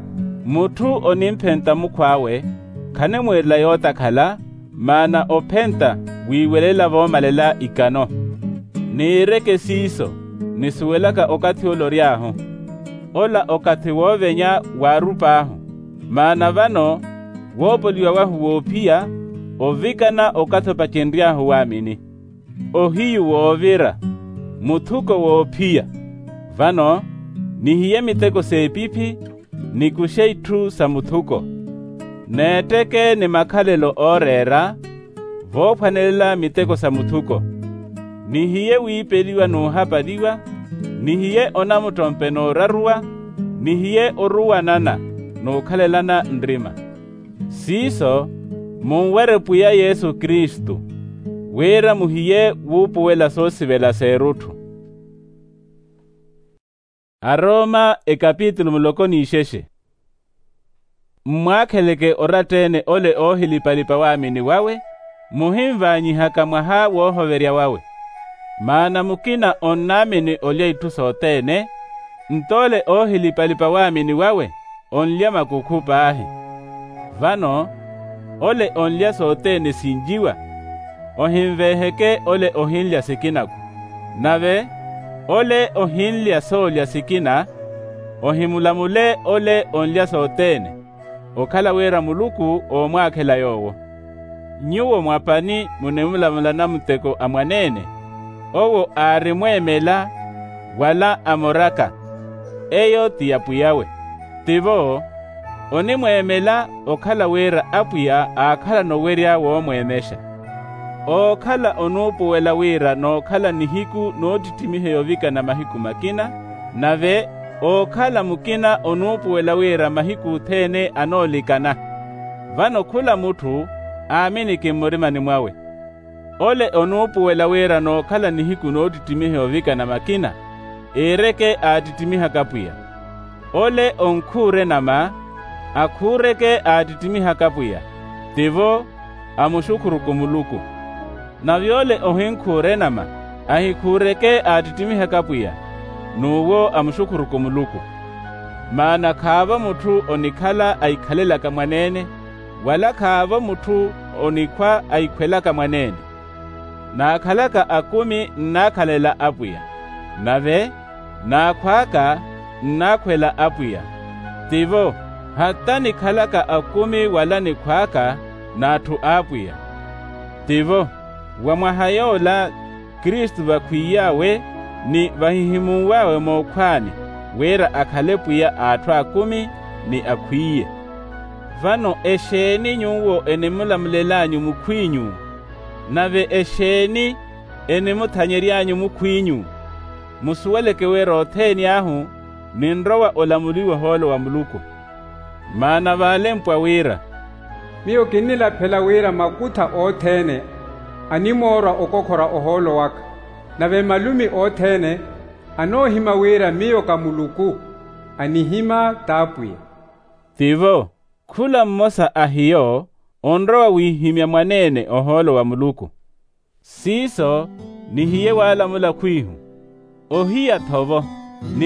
S1: Mutu onimphenta mukhwawe, khane mwela yota khala, mana ophenta wiwelela vomalela ikano. Niireke siso, nisuwelaka okathi oloriaho. Ola okathi wovenya warupaho, mana vano wopoliwa wahu wopia, ovikana okatho pachendriaho wamini. Ohiyu wovira, muthuko wopia. Vano nihiye miteko sepipi, nikusheitu sa muthuko. Neteke ni makhalelo orera, vophanelela miteko sa muthuko. Nihiye wiipeliwa nuhapaliwa, nihiye onamutompe norarua, nihiye oruwanana nukhalelana nrima. Siso, munwerepuya Yesu Kristu, wera muhiye wupuwela sosivela serutu. Aroma ekapitulo mulokoni isheshe. Mwakheleke oratene ole ohilipalipa wamini wawe, muhimvanyihaka mwaha wohoverya wawe. Mana mukina onnamini olya itusotene, ntole ohilipalipa wamini wawe, onlya makukhupa ahi. Vano, ole onlya sotene sinjiwa, ohimveheke ole ohinlya sikinaku. Nave, ole ohinlya solya sikina, ohimulamule ole onlya sotene, okhala wera muluku omwakhela yowo. Nyuwo mwapani munemulamula na muteko amwanene, owo arimwemela wala amoraka, eyo tiyapuyawe. Tivo, onimwemela okhala wera apuya akhala nowerya womwemesha. Okhala onupuwela wira nokhala nihiku notitimihe yovika na mahiku makina, nave okhala mukina onupuwela wira mahiku thene anolikana. Vano khula mutu aminike mmurimani mwawe. Ole onupuwela wira nokhala nihiku notitimihe yovika na makina, ereke atitimiha kapuya. Ole onkhure nama, akhureke atitimiha kapuya. Tivo, amushukuru kumuluku. Na vyole ohinkhure nama, ahikhureke atitimihe kapuya, nuwo amushukuru kumuluku. Mana khava mutu onikhala aikhalelaka mwanene, wala khava mutu onikwa aikhwelaka mwanene. Nakhalaka akumi nakhalela apuya, nave nakhwaka nakhwela apuya. Tivo, hata nikhalaka akumi wala nikhwaka nathu apuya. Tivo, wamwahayola Kristu vakhwiyawe ni vahihimu wawe mokhwani, wera akhalepuya athu akumi ni akhwiye. Vano esheni nyuwo enemulamulelanyu mukhwinyu, nave esheni enemuthanyeryanyu mukhwinyu. Musuweleke wera otheni ahu, ninrowa olamuliwe holo wa muluku. Mana valempwa wira.
S2: Miyo kinila phela wira makutha othene, animora okokhora oholo waka. Nave malumi othene, anohima wira miyo kamuluku, anihima tapuya.
S1: Tivo, khula mmosa ahiyo, onrowa wihimya mwanene oholo wa muluku. Siso, nihiye walamula khwihu. Ohiya thovo,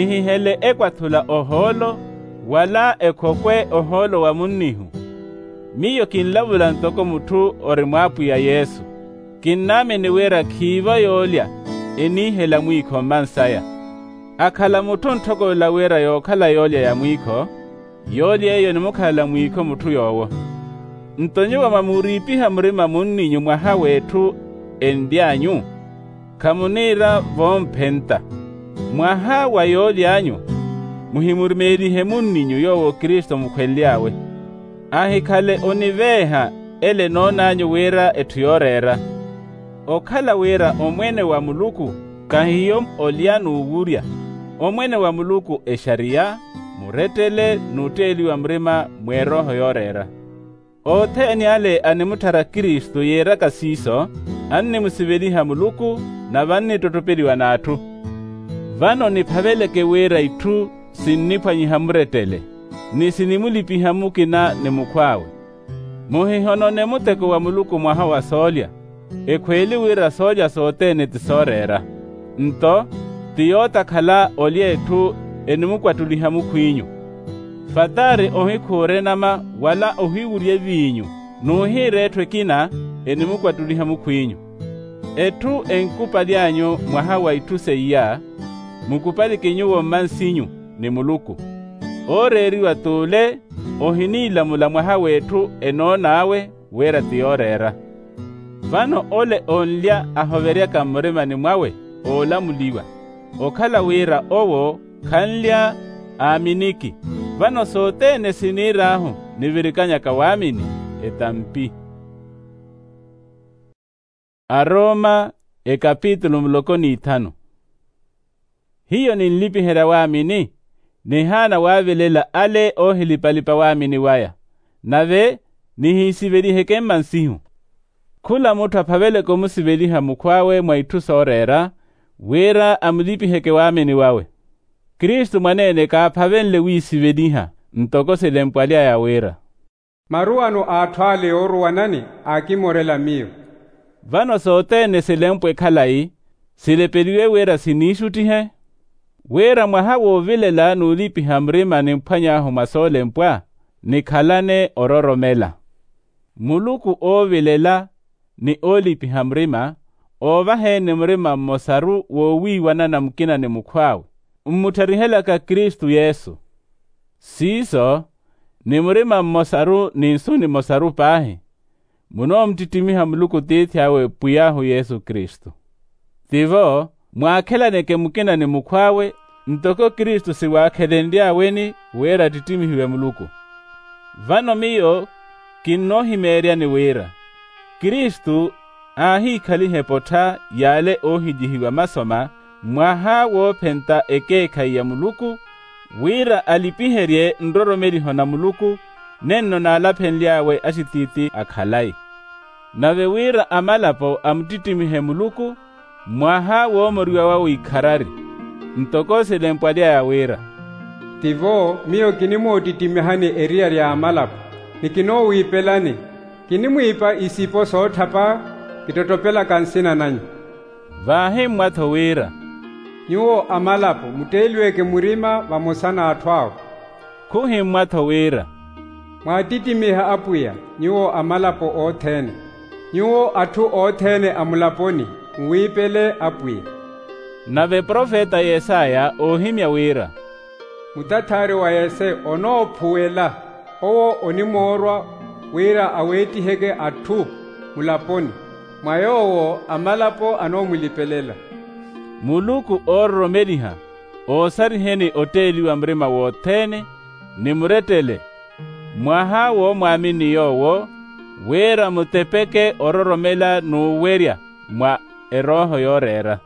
S1: nihihele ekwathula oholo, wala ekhokwe oholo wa munihu. miyo kinlavula ntoko mutu ori mwapu ya Yesu, kinname ni wera kiva yolya enihela mwiko mansaya. Akhala mutu ntoko la wera yokhala yolya ya mwiko, yolya eyo nimukhala mwiko mutu yowo. Ntonyo wa mamuripiha murima munninyu mwaha wetu endyanyu, kamunira vompenta. Mwaha wa yolyanyu, muhimurimerihe munninyu yowo Kristo mukhwelyawe. Ahikale oniveha ele nonanyu wera etuyorera. Okhala wera omwene wa Muluku kahiyo olya nuwurya. Omwene wa Muluku esharia, muretele nuteli wa mrima mweroho yorera. Otheni ale animutara Kristo yera kasiso, anni musiveliha Muluku na vanni totopeliwa natu. Vano niphaveleke wera itu sinnipanyiha muretele, nisinimulipiha mukina nimukhwawe. Muhihono ne muteko wa Muluku mwaha wa solya, ekhweli wira solya sotene tisorera. Nto, tiyota khala olya etu enimukwatuliha mukhwinyu. Fatari ohikhure nama wala ohiwurye vinyu, nuhiretwe kina enimukwatuliha mukhwinyu. Etu enkupa lyanyu mwaha wa itu seiya, mukupalikinyu womansinyu ni Muluku. Oreriwa tule ohinilamula mwaha wetu enonawe wera tiyorera. Vano ole onlya ahoverya kamurima ni mwawe olamuliwa. Okhala wera owo kanlya aminiki. Vano sotene sinirahu nivirikanya kawamini etampi. Aroma kapitulo mlokoni 5. Hiyo ni nlipihera wamini, nihana wavelela ale ohilipalipa wamini waya, nave nihisivelihe mansihu. Kula mutu apavele komusiveliha mukwawe mwaitu sorera, wera amulipiheke wamini wawe. Kristu mwanene kapavenle wisiveliha, ntokosele mpwalia ya wera.
S2: Maruano athwale oruwanani akimorela miyo.
S1: Vano sotene silempwe khalai, silepeliwe wera sinishutihe. Wera mwaha wovilela nulipiha mrima nimphanyaho masole mpwa, nikhalane ororomela. Muluku ovilela ni olipiha mrima, ovahe ni mrima mmosaru wowiwana na mkina ni mukhwawe, mmutarihela ka Kristu Yesu. Siso, ni mrima mmosaru ninsuni mosaru pahi, muno mtitimiha Muluku tithyawe puyahu Yesu Kristu. Tivo, mwakhelaneke mukina ni mukhwawe, ntoko Kristu siwakhelendya weni wera titimihiwe Muluku. Vano miyo kinnohimerya ni wera. Kristu ahikhalihe potha yale ohijihiwa masoma, mwaha wopenta ekekha ya Muluku, wera alipiherye nroromeliho na Muluku, nenno nalaphenlyawe ashititi akhalai. Nave wera amalapo amtitimihe Muluku, mwaha womoriwa wawo ikharari, ntokosele mpwalia ya wera.
S2: Tivo miyo kinimutitimihani eria lya amalapo, nikino wipelani, kinimwipa isipo sothapa, kitotopela kansina nanyu.
S1: Vahe mwatho wera.
S2: Nyuwo amalapo muteliweke murima vamusana athwawo.
S1: Kuhi mwatho wera.
S2: Mwatitimiha apuya nyuwo amalapo othene. Nyuwo athu othene amulaponi mwipele apuya.
S1: Nave profeta Yesaya ohimya wera.
S2: Mutathari wa Yese onophuwela, owo onimorwa wera awetiheke athu mulaponi, mwayowo amalapo anomwilipelela.
S1: Muluku oromeliha, osariheni oteliwa mrima wothene, nimuretele. Mwaha wo mwamini yowo, wera mutepeke ororomela nuwerya mwa eroho yorera.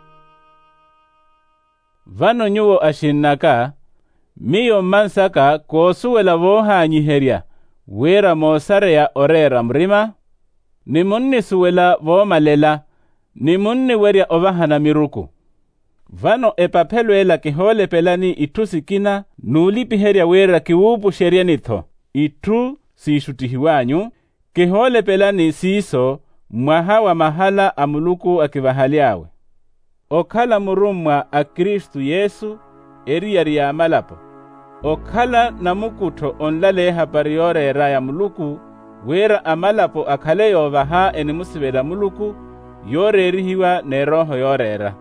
S1: Vano nyuwo ashinnaka, miyo mansaka kosuwela vohanyiherya, wera mosareya orera mrima, nimunni suwela vomalela, nimunni werya ovahana miruku. Vano epaphelwela kihole pelani itu sikina, nulipiherya wera kiwupu sheria nitho, itu siishutihiwanyu, kihole pelani siso, mwaha wa mahala amuluku akivahalyawe. Okhala murumwa a Kristu Yesu, eriya riya amalapo. Okhala na mukutho onlaleha pariyorera ya Muluku, wera amalapo akhale yovaha eni musivela muluku yorerihiwa ne roho yorera.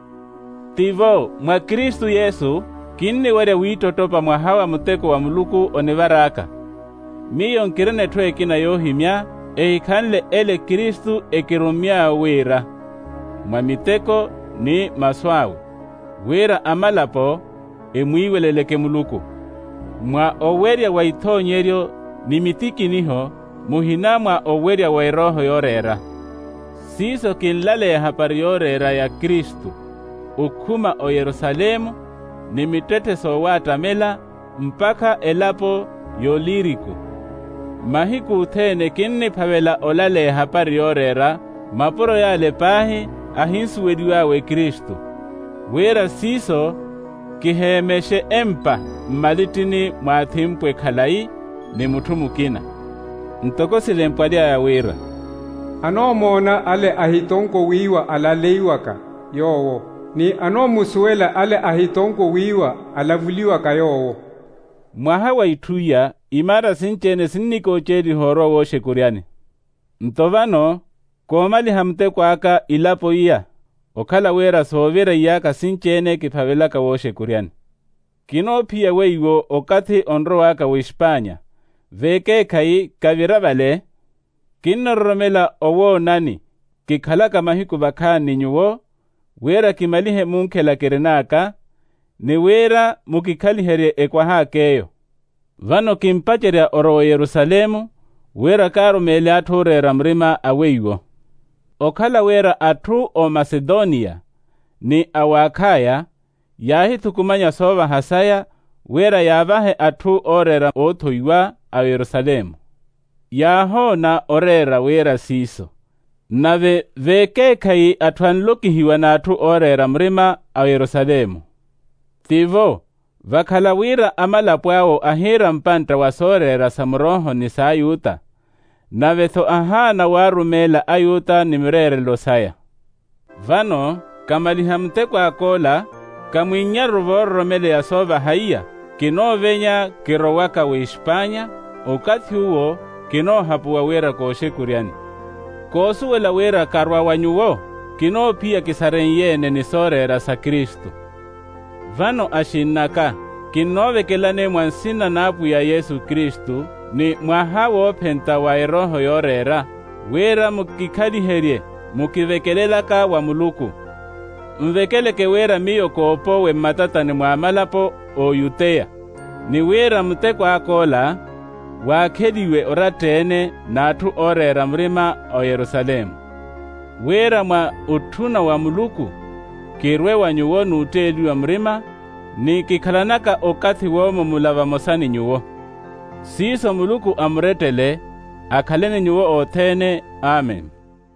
S1: Tivo mwa Kristu Yesu kinni wale witotopa mwahawa muteko wa muluku onivaraka. Miyo nkirene twekina yohimya ehikanle ele Kristu ekirumya wera. Mwa miteko ni maswawe. Wera amalapo emwiweleleke muluku. Mwa owerya wa itonyeryo ni mitiki niho muhina mwa owerya wa roho yorera. Siso kinlale hapari yorera ya Kristu. Ukuma o Yerusalemu ni mitete sowatamela mpaka elapo yoliriku. Mahiku uthene kinni pavela olale hapari yorera mapuro yale pahi ahinsuwediwawe Kristu. Wera siso kihemeshe empa mmalitini mwathimpwe khalai ni muthumukina. Ntokosile mpwalia ya wera.
S2: Anomona ale ahitonko wiwa alaleiwaka yowo. Ni anomusuela ale ahitonko wiwa alavuliwaka yowo.
S1: Mwahawa ituya imara sinchene sinniko chedi horo wo shekuriani. Ntovano komali hamte kwaka ilapo iya. Okala wera sovera iyaka sinchene kipavelaka wo shekuriani. Kino pia weiwo okati onro waka wo Espanya. Veke kai kaviravale. Kino romela owo nani. Kikhalaka mahiku bakani nyuwo. Wera kimalihe munkela kerenaka. Ni wera mukikalihere ekwaha keyo. Vano kimpacheria oro Yerusalemu. Wera karumele aturera mrima aweiwo. Okala wera atu o Macedonia. Ni awakaya. Yahi tukumanya sova hasaya. Wera yavahe atu orera otoiwa a Yerusalemu. Yaho na orera wera siso. Nave veke kai atwanlukihiwa na atu orera mrima a Yerusalemu. Tivo, vakhala wira amalapwao ahira mpanta wasorera samroho ni sayuta. Navetho ahana warumela ayuta ni mrere losaya. Vano, kamalihamte kwa kola, kamwinya ruvoromele ya sova haiya, kino venya kirowaka wa Espanya, ukati huo kino hapuwa wera koshe kuriani. Kosu wela wera karwa wanyuwo, kino pia kisarenyene ni sorera sa Kristu. Vano ashinaka, kinove kelane mwansina napu ya Yesu Kristu, ni mwahawo penta wa roho yorera, wera mukikaliherye, mukivekelelaka wa muluku. Mvekeleke wera miyo koopo we matata ni mwamalapo o Yutea. Ni wera mtekwa akola, wakeliwe oratene na atu orera mrima o Yerusalemu. Wera mwa utuna wa muluku, kirwe wanyuwo nuteliwa mrima, ni kikalanaka okati womo mulava mosani nyuwo. Siso muluku amretele, akhalene nyuwo otene, amen.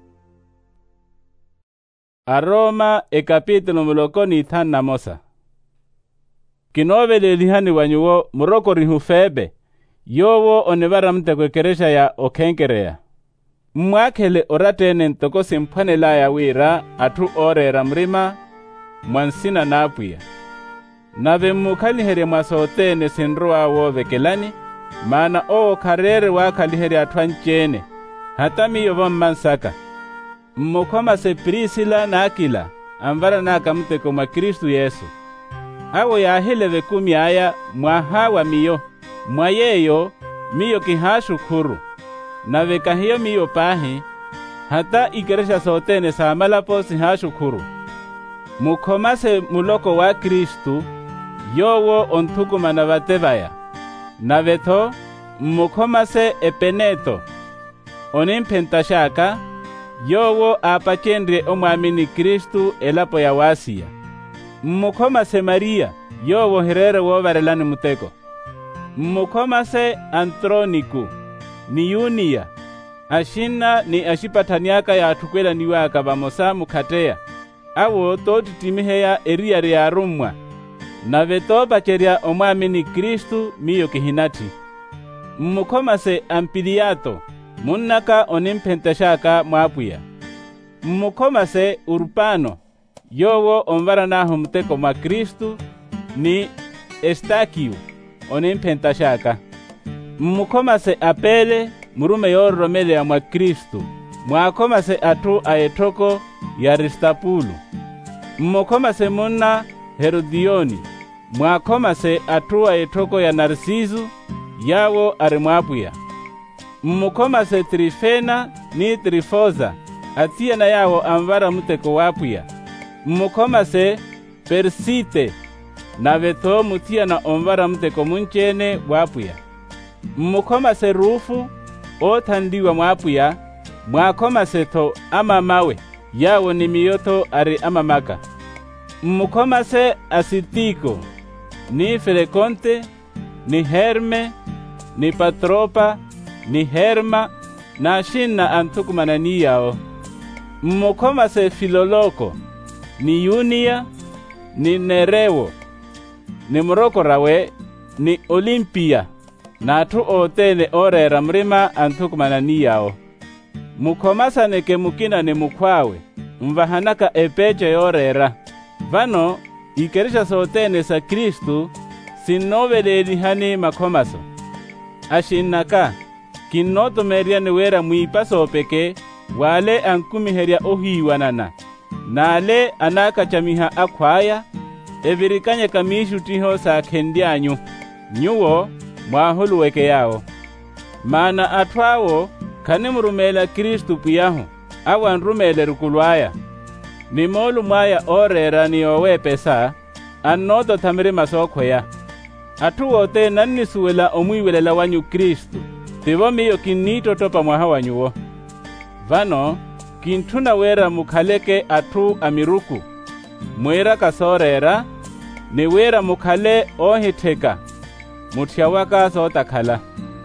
S1: Aroma ekapitulo mulokoni thana mosa. Kinovele lihani wanyuwo muroko rihufebe, yowo onevara mtekwekeresha ya okenkerea. Mwakele oratene ntoko simphanela ya wira atu orera mrima, mwansina napuya. Nave mukalihere mwasotene sinruwa wo vekelani, mana o karere wakalihere atwanchene, hata miyo vammansaka. Mmukoma se Prisila na Akila, amvara naka mteko mwa Kristu Yesu. Awo yahile vekumi aya mwahawa miyo, mwayeyo miyo kihashukuru. Na vekahiyo miyo pahi, hata ikeresha sotene samalapo sihashukuru. Mukomase muloko wa Kristu, yowo ontukuma na vatevaya. Na veto, mukomase Epeneto, onimpentashaka, yowo apachendre omwamini Kristu elapo ya wasia. Mukomase Maria, yowo herere wo varelani muteko. Mukomase Antroniku, ni Yunia, ashina ni ashipataniaka ya atukwela niwaka vamosa mukatea. Awo totitimiheya eriyari ya rumwa. Na veto bacheria omwamini Kristu miyo kihinati. Mukomase Ampiliato, munnaka onimpentashaka mwapuya. Mukomase Urpano, yowo omvara naho mteko mwa Kristu, ni Estakiu, onimpentashaka. Mukomase Apele, murume yoromele ya mwa Kristu, mwakomase atu aetoko ya Aristapulu. Mmokomase muna Herodioni, mwakomase atu aetoko ya Narsisu, yawo ari mwapuya. Mmukomase Trifena ni Trifoza, atiyana yawo amvara muteko wapuya. Mmukomase Persite, na veto mutiyana omvara muteko munchene wapuya. Mmukomase Rufu, othandiwa mwapuya, mwakomase to amamawe, yawo ni miyoto ari amamaka. Mmukomase Asitiko, ni Felekonte, ni Herme, ni Patropa, ni Herma, na shina antukumanani yao. Mmukomase Filoloko, ni Yunia, ni Nerewo, ni Mrokorawe, ni Olimpia, na tu otene orera mrima antukumanani yao. Mukomasane ke mukina ni mukwawe, mvahanaka epeche yorera. Vano, ikerisha sotene sa Kristu, sinoveleli hani makomaso. Ashinaka, kinoto meria ni wera mwipaso peke, wale ankumiheria ohiwanana. Nale anaka chamiha akwaya, evirikanye kamishu tiho sa kendianyu, nyuwo mwahulu weke yao. Mana atwawo, kanimurumela Kristu puyahu, awa nrumele rukulwaya. Nimolu mwaya orera ni owe pesa, anoto tamiri masokhoya. Atuwote nanisuwela omwiwelela wanyu Kristu, tivo miyo kinito topa mwaha wanyuwo. Vano, kintuna wera mukhaleke atu amiruku, mwera kasorera, ni wera mukhale ohitheka, muthiawaka sotakhala.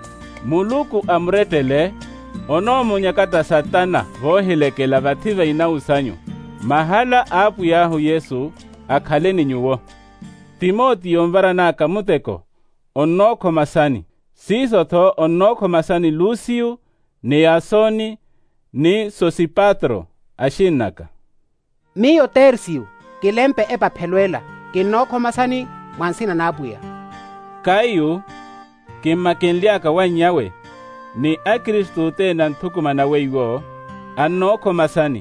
S1: Muluku amretele, ono munyakata Satana vohilekela vathiva inausanyu, mahala apu yahu Yesu akhaleni nyuwo. Timoti yomvara naka muteko, onoko masani, sisotho onoko masani Lusiu, ni Yasoni, ni Sosipatro, ashinaka.
S3: Miyo Tersiu, kilempe epaphelwela, kinoko masani mwansina napuya.
S1: Kayu, kimakenliaka wanyawe, ni Akristu tena ntukumana weiwo, anoko masani.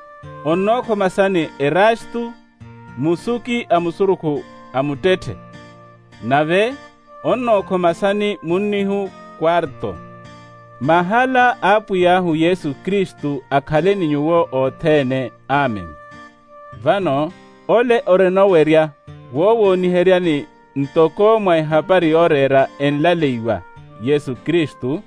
S1: Onoko masani Erastu, musuki amusuruku amutete. Nave, onoko masani munihu Kwarto. Mahala apu yahu Yesu Kristu akhaleni nyuwo otene. Amen. Vano, ole orenoweria, wowo niheriani ntoko mwai hapari orera enlaleiwa Yesu Kristu.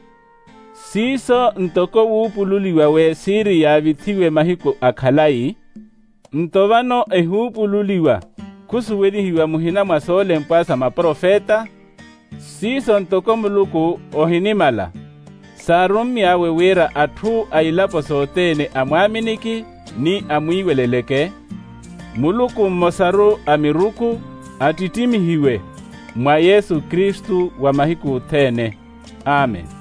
S1: Siso ntoko wupululiwa we siri ya vithiwe mahiku akhalai. Ntovano ehupululiwa kusuwelihiwa muhina mwasole mpasa maprofeta. Siso ntoko muluku ohinimala. Sarum yawe wera atu ailapo sotene amwaminiki ni amwiweleleke. Muluku mosaru amiruku atitimihiwe mwa Yesu Kristu wa mahiku tene. Amen.